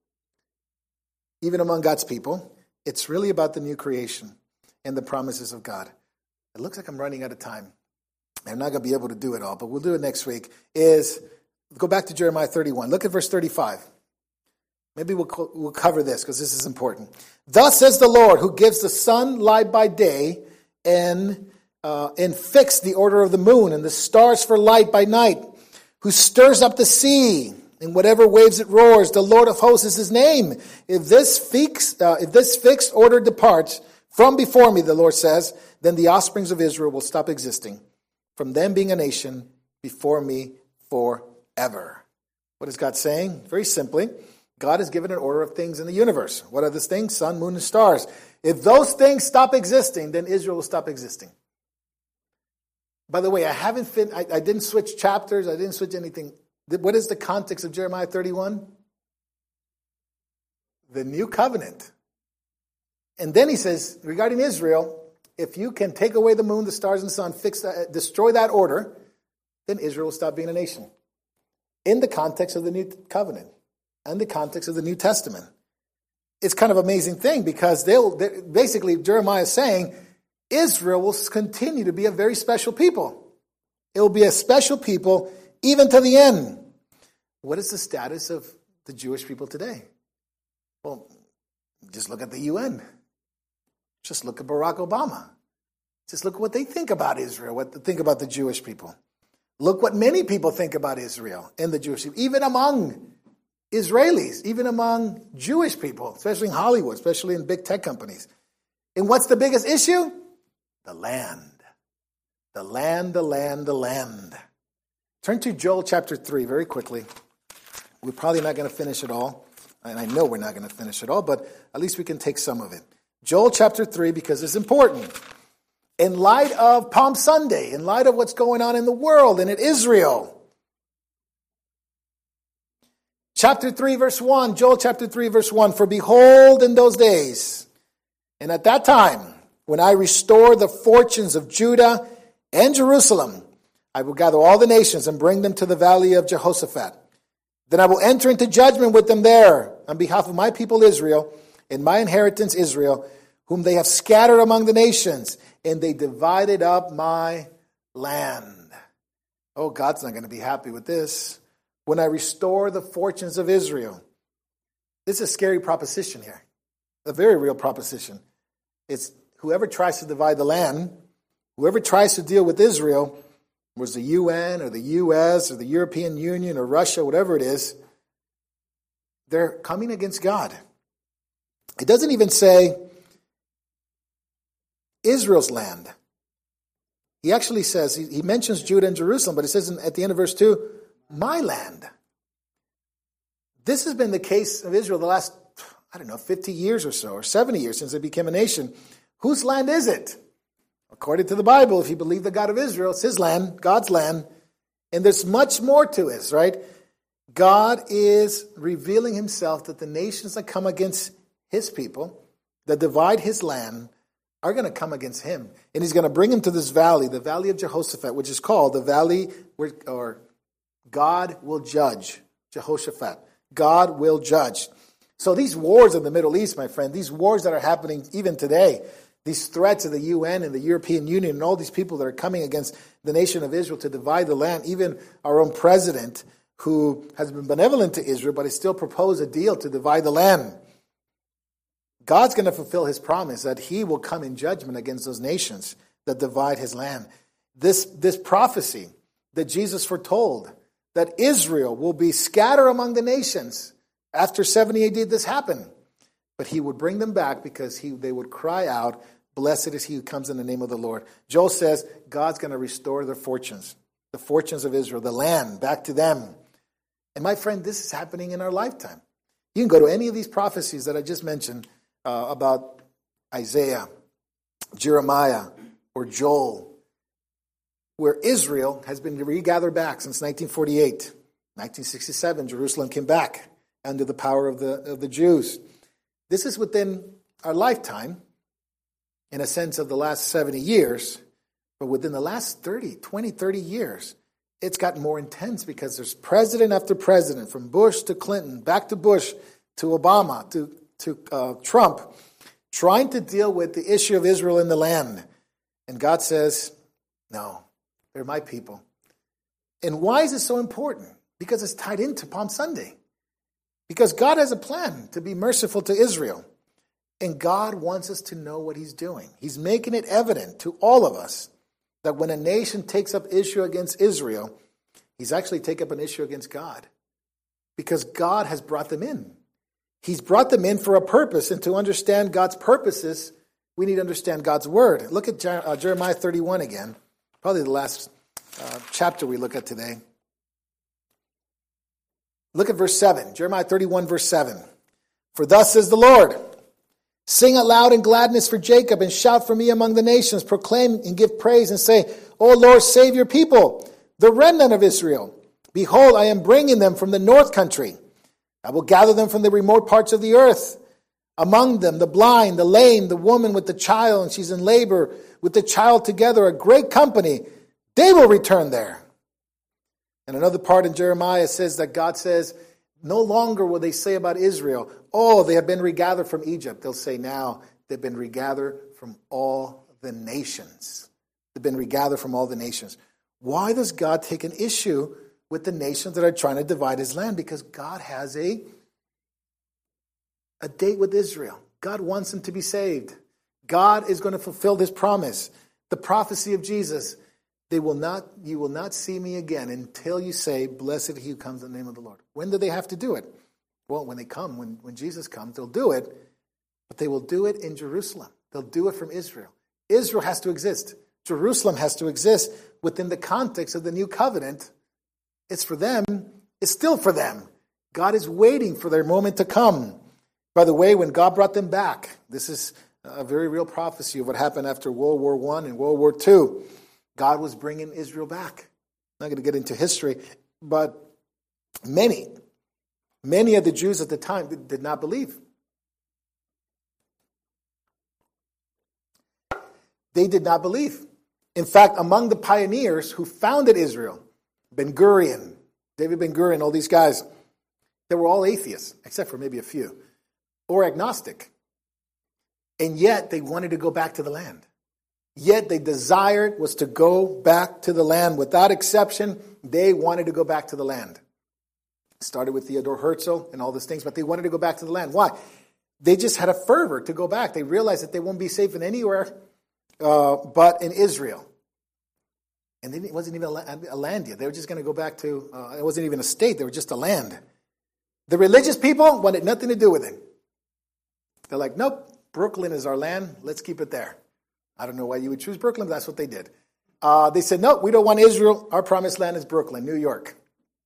even among God's people, it's really about the new creation and the promises of God. It looks like I'm running out of time. I'm not going to be able to do it all, but we'll do it next week. Go back to Jeremiah 31. Look at verse 35. Maybe we'll cover this because this is important. Thus says the Lord, who gives the sun light by day and fix the order of the moon and the stars for light by night, who stirs up the sea in whatever waves it roars. The Lord of hosts is his name. If this fixed order departs from before me, the Lord says, then the offsprings of Israel will stop existing, from them being a nation before me forever. What is God saying? Very simply, God has given an order of things in the universe. What are those things? Sun, moon, and stars. If those things stop existing, then Israel will stop existing. By the way, I didn't switch chapters. I didn't switch anything. What is the context of Jeremiah 31? The new covenant. And then he says, regarding Israel, if you can take away the moon, the stars, and the sun, destroy that order, then Israel will stop being a nation. In the context of the new covenant and the context of the New Testament. It's kind of an amazing thing because basically Jeremiah is saying, Israel will continue to be a very special people. It will be a special people even to the end. What is the status of the Jewish people today? Well, just look at the UN. Just look at Barack Obama. Just look at what they think about Israel, what they think about the Jewish people. Look what many people think about Israel and the Jewish people, even among Israelis, even among Jewish people, especially in Hollywood, especially in big tech companies. And what's the biggest issue? The land. The land, the land, the land. Turn to Joel chapter 3 very quickly. We're probably not going to finish it all. And I know we're not going to finish it all, but at least we can take some of it. Joel chapter 3, because it's important. In light of Palm Sunday, in light of what's going on in the world and in Israel. Chapter 3, verse 1, Joel chapter 3, verse 1, for behold in those days, and at that time, when I restore the fortunes of Judah and Jerusalem, I will gather all the nations and bring them to the valley of Jehoshaphat. Then I will enter into judgment with them there on behalf of my people Israel and my inheritance Israel, whom they have scattered among the nations, and they divided up my land. Oh, God's not going to be happy with this. When I restore the fortunes of Israel. This is a scary proposition here. A very real proposition. It's whoever tries to divide the land, whoever tries to deal with Israel, was the UN or the US or the European Union or Russia, whatever it is, they're coming against God. It doesn't even say Israel's land. He actually says, he mentions Judah and Jerusalem, but he says at the end of verse 2, my land. This has been the case of Israel the last, 50 years or so, or 70 years since it became a nation. Whose land is it? According to the Bible, if you believe the God of Israel, it's his land, God's land. And there's much more to it, right? God is revealing himself that the nations that come against his people, that divide his land, are going to come against him. And he's going to bring him to this valley, the valley of Jehoshaphat, which is called the valley where God will judge. Jehoshaphat. God will judge. So these wars in the Middle East, my friend, these wars that are happening even today, these threats of the UN and the European Union and all these people that are coming against the nation of Israel to divide the land, even our own president who has been benevolent to Israel but has still proposed a deal to divide the land. God's going to fulfill his promise that he will come in judgment against those nations that divide his land. This prophecy that Jesus foretold, that Israel will be scattered among the nations after 70 AD, this happened. But he would bring them back because they would cry out, blessed is he who comes in the name of the Lord. Joel says God's going to restore their fortunes, the fortunes of Israel, the land, back to them. And my friend, this is happening in our lifetime. You can go to any of these prophecies that I just mentioned about Isaiah, Jeremiah, or Joel, where Israel has been regathered back since 1948. 1967, Jerusalem came back under the power of the Jews. This is within our lifetime, in a sense of the last 70 years, but within the last 30 years, it's gotten more intense because there's president after president, from Bush to Clinton, back to Bush, to Obama, to Trump, trying to deal with the issue of Israel in the land. And God says, no, they're my people. And why is it so important? Because it's tied into Palm Sunday. Because God has a plan to be merciful to Israel. And God wants us to know what he's doing. He's making it evident to all of us that when a nation takes up issue against Israel, he's actually taken up an issue against God. Because God has brought them in. He's brought them in for a purpose. And to understand God's purposes, we need to understand God's word. Look at Jeremiah 31 again. Probably the last chapter we look at today. Look at verse 7. Jeremiah 31, verse 7. For thus says the Lord, sing aloud in gladness for Jacob and shout for me among the nations. Proclaim and give praise and say, O Lord, save your people, the remnant of Israel. Behold, I am bringing them from the north country. I will gather them from the remote parts of the earth. Among them, the blind, the lame, the woman with the child, and she's in labor with the child together, a great company. They will return there. And another part in Jeremiah says that God says, no longer will they say about Israel, oh, they have been regathered from Egypt. They'll say now they've been regathered from all the nations. They've been regathered from all the nations. Why does God take an issue with the nations that are trying to divide his land? Because God has a date with Israel. God wants them to be saved. God is going to fulfill his promise. The prophecy of Jesus. You will not see me again until you say, blessed he who comes in the name of the Lord. When do they have to do it? Well, when they come, when Jesus comes, they'll do it. But they will do it in Jerusalem. They'll do it from Israel. Israel has to exist. Jerusalem has to exist within the context of the new covenant. It's for them. It's still for them. God is waiting for their moment to come. By the way, when God brought them back, this is a very real prophecy of what happened after World War I and World War II. God was bringing Israel back. I'm not going to get into history, but many of the Jews at the time did not believe. They did not believe. In fact, among the pioneers who founded Israel, Ben-Gurion, David Ben-Gurion, all these guys, they were all atheists, except for maybe a few, or agnostic. And yet they wanted to go back to the land. Yet they desired was to go back to the land. Without exception, they wanted to go back to the land. It started with Theodor Herzl and all these things, but they wanted to go back to the land. Why? They just had a fervor to go back. They realized that they won't be safe in anywhere but in Israel. And it wasn't even a land yet. They were just going to go back to, it wasn't even a state. They were just a land. The religious people wanted nothing to do with it. They're like, nope, Brooklyn is our land. Let's keep it there. I don't know why you would choose Brooklyn, but that's what they did. They said, no, we don't want Israel. Our promised land is Brooklyn, New York.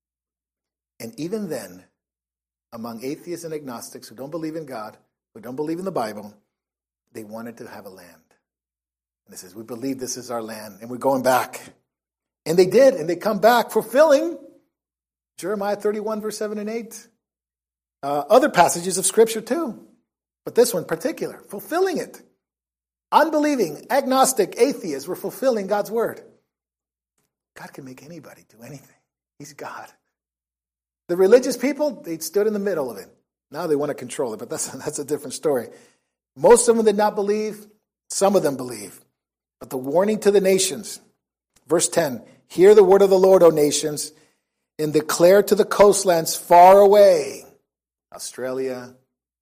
And even then, among atheists and agnostics who don't believe in God, who don't believe in the Bible, they wanted to have a land. And they says, we believe this is our land, and we're going back. And they did, and they come back fulfilling Jeremiah 31, verse 7 and 8. Other passages of Scripture too, but this one in particular, fulfilling it. Unbelieving, agnostic, atheists were fulfilling God's word. God can make anybody do anything. He's God. The religious people, they stood in the middle of it. Now they want to control it, but that's a different story. Most of them did not believe. Some of them believe. But the warning to the nations, verse 10, hear the word of the Lord, O nations, and declare to the coastlands far away, Australia,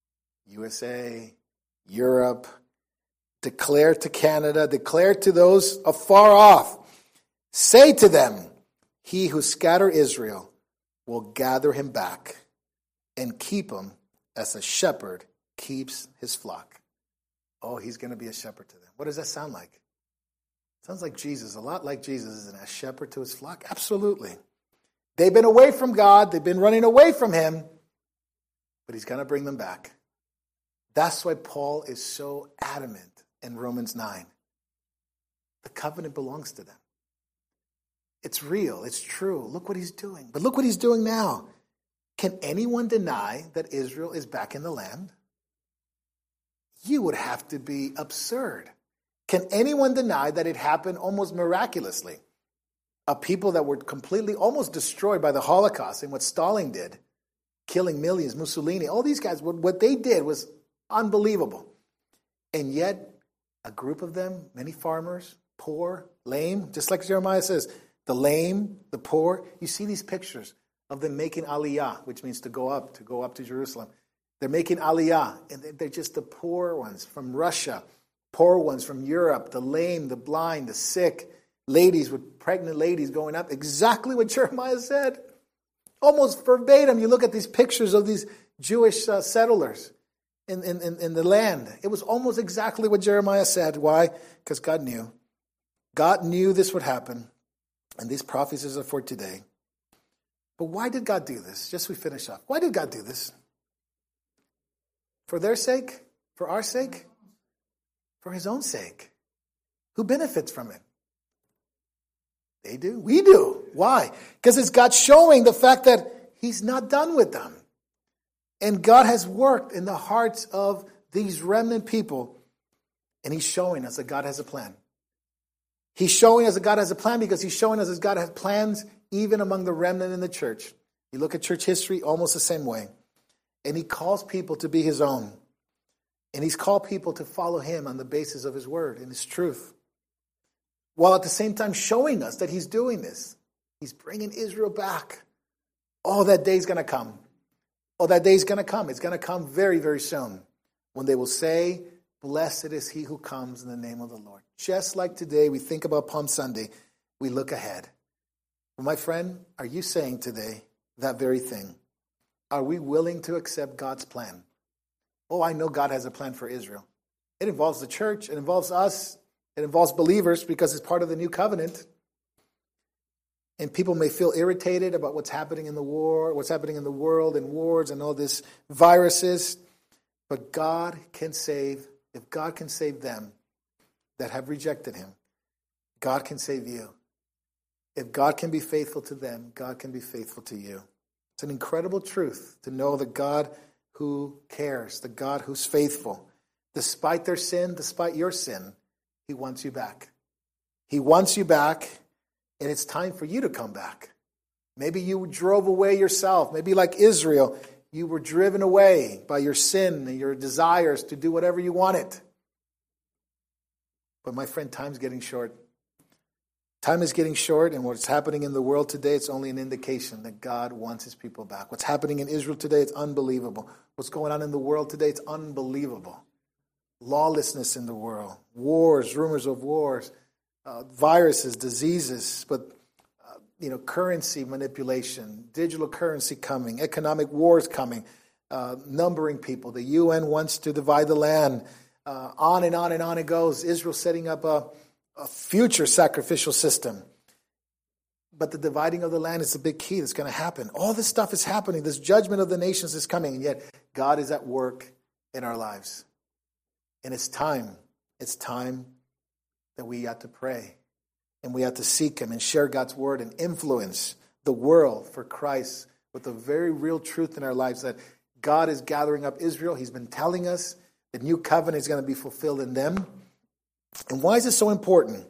USA, Europe, declare to Canada, declare to those afar off. Say to them, he who scattered Israel will gather him back and keep him as a shepherd keeps his flock. Oh, he's going to be a shepherd to them. What does that sound like? Sounds like Jesus, a lot like Jesus, isn't it? A shepherd to his flock? Absolutely. They've been away from God. They've been running away from him. But he's going to bring them back. That's why Paul is so adamant in Romans 9. The covenant belongs to them. It's real. It's true. Look what he's doing. But look what he's doing now. Can anyone deny that Israel is back in the land? You would have to be absurd. Can anyone deny that it happened almost miraculously? A people that were completely almost destroyed by the Holocaust and what Stalin did, killing millions, Mussolini, all these guys, what they did was unbelievable. And yet, a group of them, many farmers, poor, lame, just like Jeremiah says, the lame, the poor. You see these pictures of them making aliyah, which means to go up to Jerusalem. They're making aliyah, and they're just the poor ones from Russia, poor ones from Europe, the lame, the blind, the sick, ladies with pregnant ladies going up. Exactly what Jeremiah said. Almost verbatim. You look at these pictures of these Jewish settlers in the land. It was almost exactly what Jeremiah said. Why? Because God knew. God knew this would happen. And these prophecies are for today. But why did God do this? Just we finish up. Why did God do this? For their sake? For our sake? For his own sake. Who benefits from it? They do. We do. Why? Because it's God showing the fact that he's not done with them. And God has worked in the hearts of these remnant people. And he's showing us that God has a plan. He's showing us that God has a plan because he's showing us that God has plans even among the remnant in the church. You look at church history, almost the same way. And he calls people to be his own. And he's called people to follow him on the basis of his word and his truth, while at the same time showing us that he's doing this. He's bringing Israel back. Oh, that day's going to come. Oh, that day's going to come. It's going to come very, very soon, when they will say, blessed is he who comes in the name of the Lord. Just like today we think about Palm Sunday, we look ahead. Well, my friend, are you saying today that very thing? Are we willing to accept God's plan? Oh, I know God has a plan for Israel. It involves the church. It involves us. It involves believers because it's part of the new covenant. And people may feel irritated about what's happening in the world and wars and all these viruses. But God can save. If God can save them that have rejected him, God can save you. If God can be faithful to them, God can be faithful to you. It's an incredible truth to know the God who cares, the God who's faithful. Despite their sin, despite your sin, he wants you back. He wants you back, and it's time for you to come back. Maybe you drove away yourself. Maybe like Israel, you were driven away by your sin and your desires to do whatever you wanted. But my friend, time's getting short. Time is getting short, and what's happening in the world today, it's only an indication that God wants his people back. What's happening in Israel today, it's unbelievable. What's going on in the world today, it's unbelievable. Lawlessness in the world, wars, rumors of wars, viruses, diseases, but currency manipulation, digital currency coming, economic wars coming, numbering people. The UN wants to divide the land. On and on and on it goes. Israel setting up a future sacrificial system. But the dividing of the land is the big key that's going to happen. All this stuff is happening. This judgment of the nations is coming. And yet God is at work in our lives. And it's time that we have to pray. And we have to seek him and share God's word and influence the world for Christ with the very real truth in our lives that God is gathering up Israel. He's been telling us the new covenant is going to be fulfilled in them. And why is it so important?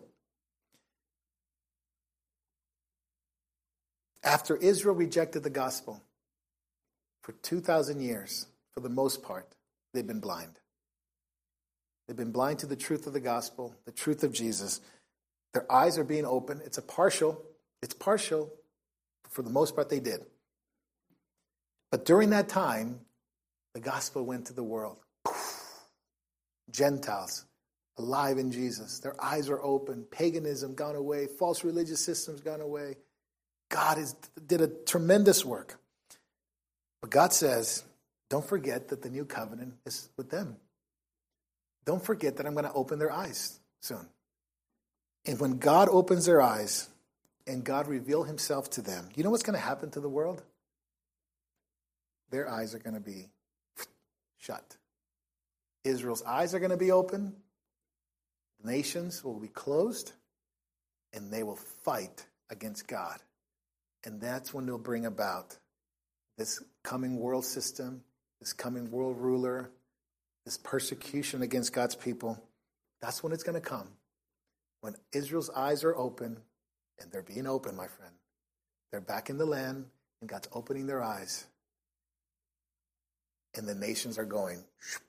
After Israel rejected the gospel, for 2,000 years, for the most part, they've been blind. They've been blind to the truth of the gospel, the truth of Jesus. Their eyes are being opened. It's partial. For the most part, they did. But during that time, the gospel went to the world. Gentiles, alive in Jesus. Their eyes are open. Paganism gone away. False religious systems gone away. God did a tremendous work. But God says, don't forget that the new covenant is with them. Don't forget that I'm going to open their eyes soon. And when God opens their eyes and God reveals himself to them, you know what's going to happen to the world? Their eyes are going to be shut. Israel's eyes are going to be open. The nations will be closed. And they will fight against God. And that's when they'll bring about this coming world system, this coming world ruler, this persecution against God's people. That's when it's going to come. When Israel's eyes are open, and they're being open, my friend. They're back in the land, and God's opening their eyes. And the nations are going.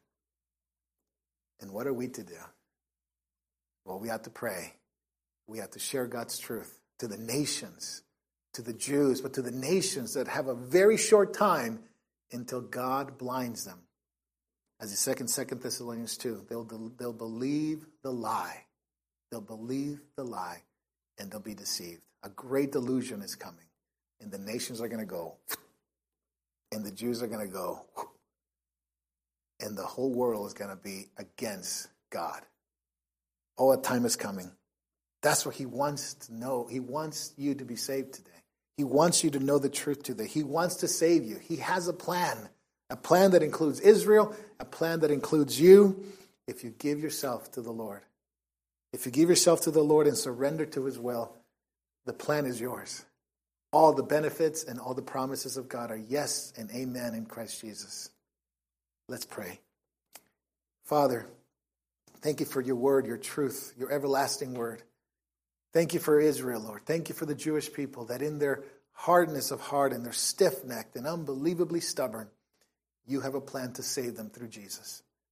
And what are we to do? Well, we have to pray. We have to share God's truth to the nations, to the Jews, but to the nations that have a very short time until God blinds them. As he said in 2 Thessalonians 2, they'll believe the lie. They'll believe the lie, and they'll be deceived. A great delusion is coming, and the nations are going to go, and the Jews are going to go, and the whole world is going to be against God. Oh, a time is coming. That's what he wants to know. He wants you to be saved today. He wants you to know the truth today. He wants to save you. He has a plan that includes Israel, a plan that includes you if you give yourself to the Lord. If you give yourself to the Lord and surrender to his will, the plan is yours. All the benefits and all the promises of God are yes and amen in Christ Jesus. Let's pray. Father, thank you for your word, your truth, your everlasting word. Thank you for Israel, Lord. Thank you for the Jewish people that in their hardness of heart and their stiff-necked and unbelievably stubborn, you have a plan to save them through Jesus.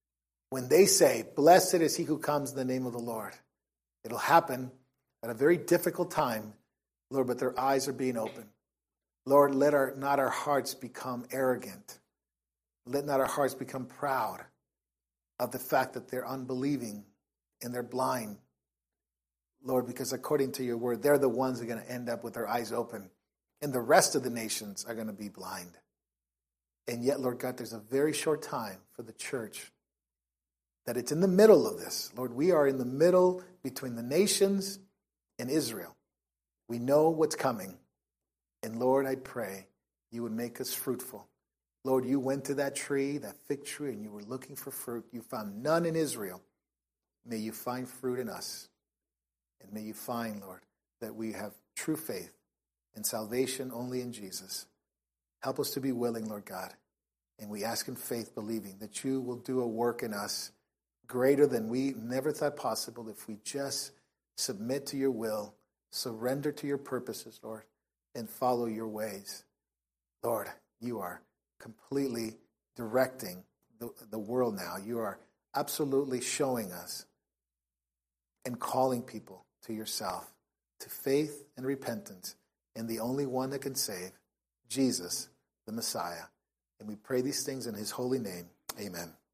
When they say, blessed is he who comes in the name of the Lord, it'll happen at a very difficult time, Lord, but their eyes are being opened. Lord, let not our hearts become arrogant. Let not our hearts become proud of the fact that they're unbelieving and they're blind. Lord, because according to your word, they're the ones who are going to end up with their eyes open. And the rest of the nations are going to be blind. And yet, Lord God, there's a very short time for the church that it's in the middle of this. Lord, we are in the middle between the nations and Israel. We know what's coming. And Lord, I pray you would make us fruitful. Lord, you went to that tree, that fig tree, and you were looking for fruit. You found none in Israel. May you find fruit in us. And may you find, Lord, that we have true faith and salvation only in Jesus. Help us to be willing, Lord God. And we ask in faith, believing that you will do a work in us greater than we never thought possible if we just submit to your will, surrender to your purposes, Lord, and follow your ways. Lord, you are completely directing the world now. You are absolutely showing us and calling people to yourself, to faith and repentance, and the only one that can save, Jesus, the Messiah. And we pray these things in his holy name. Amen.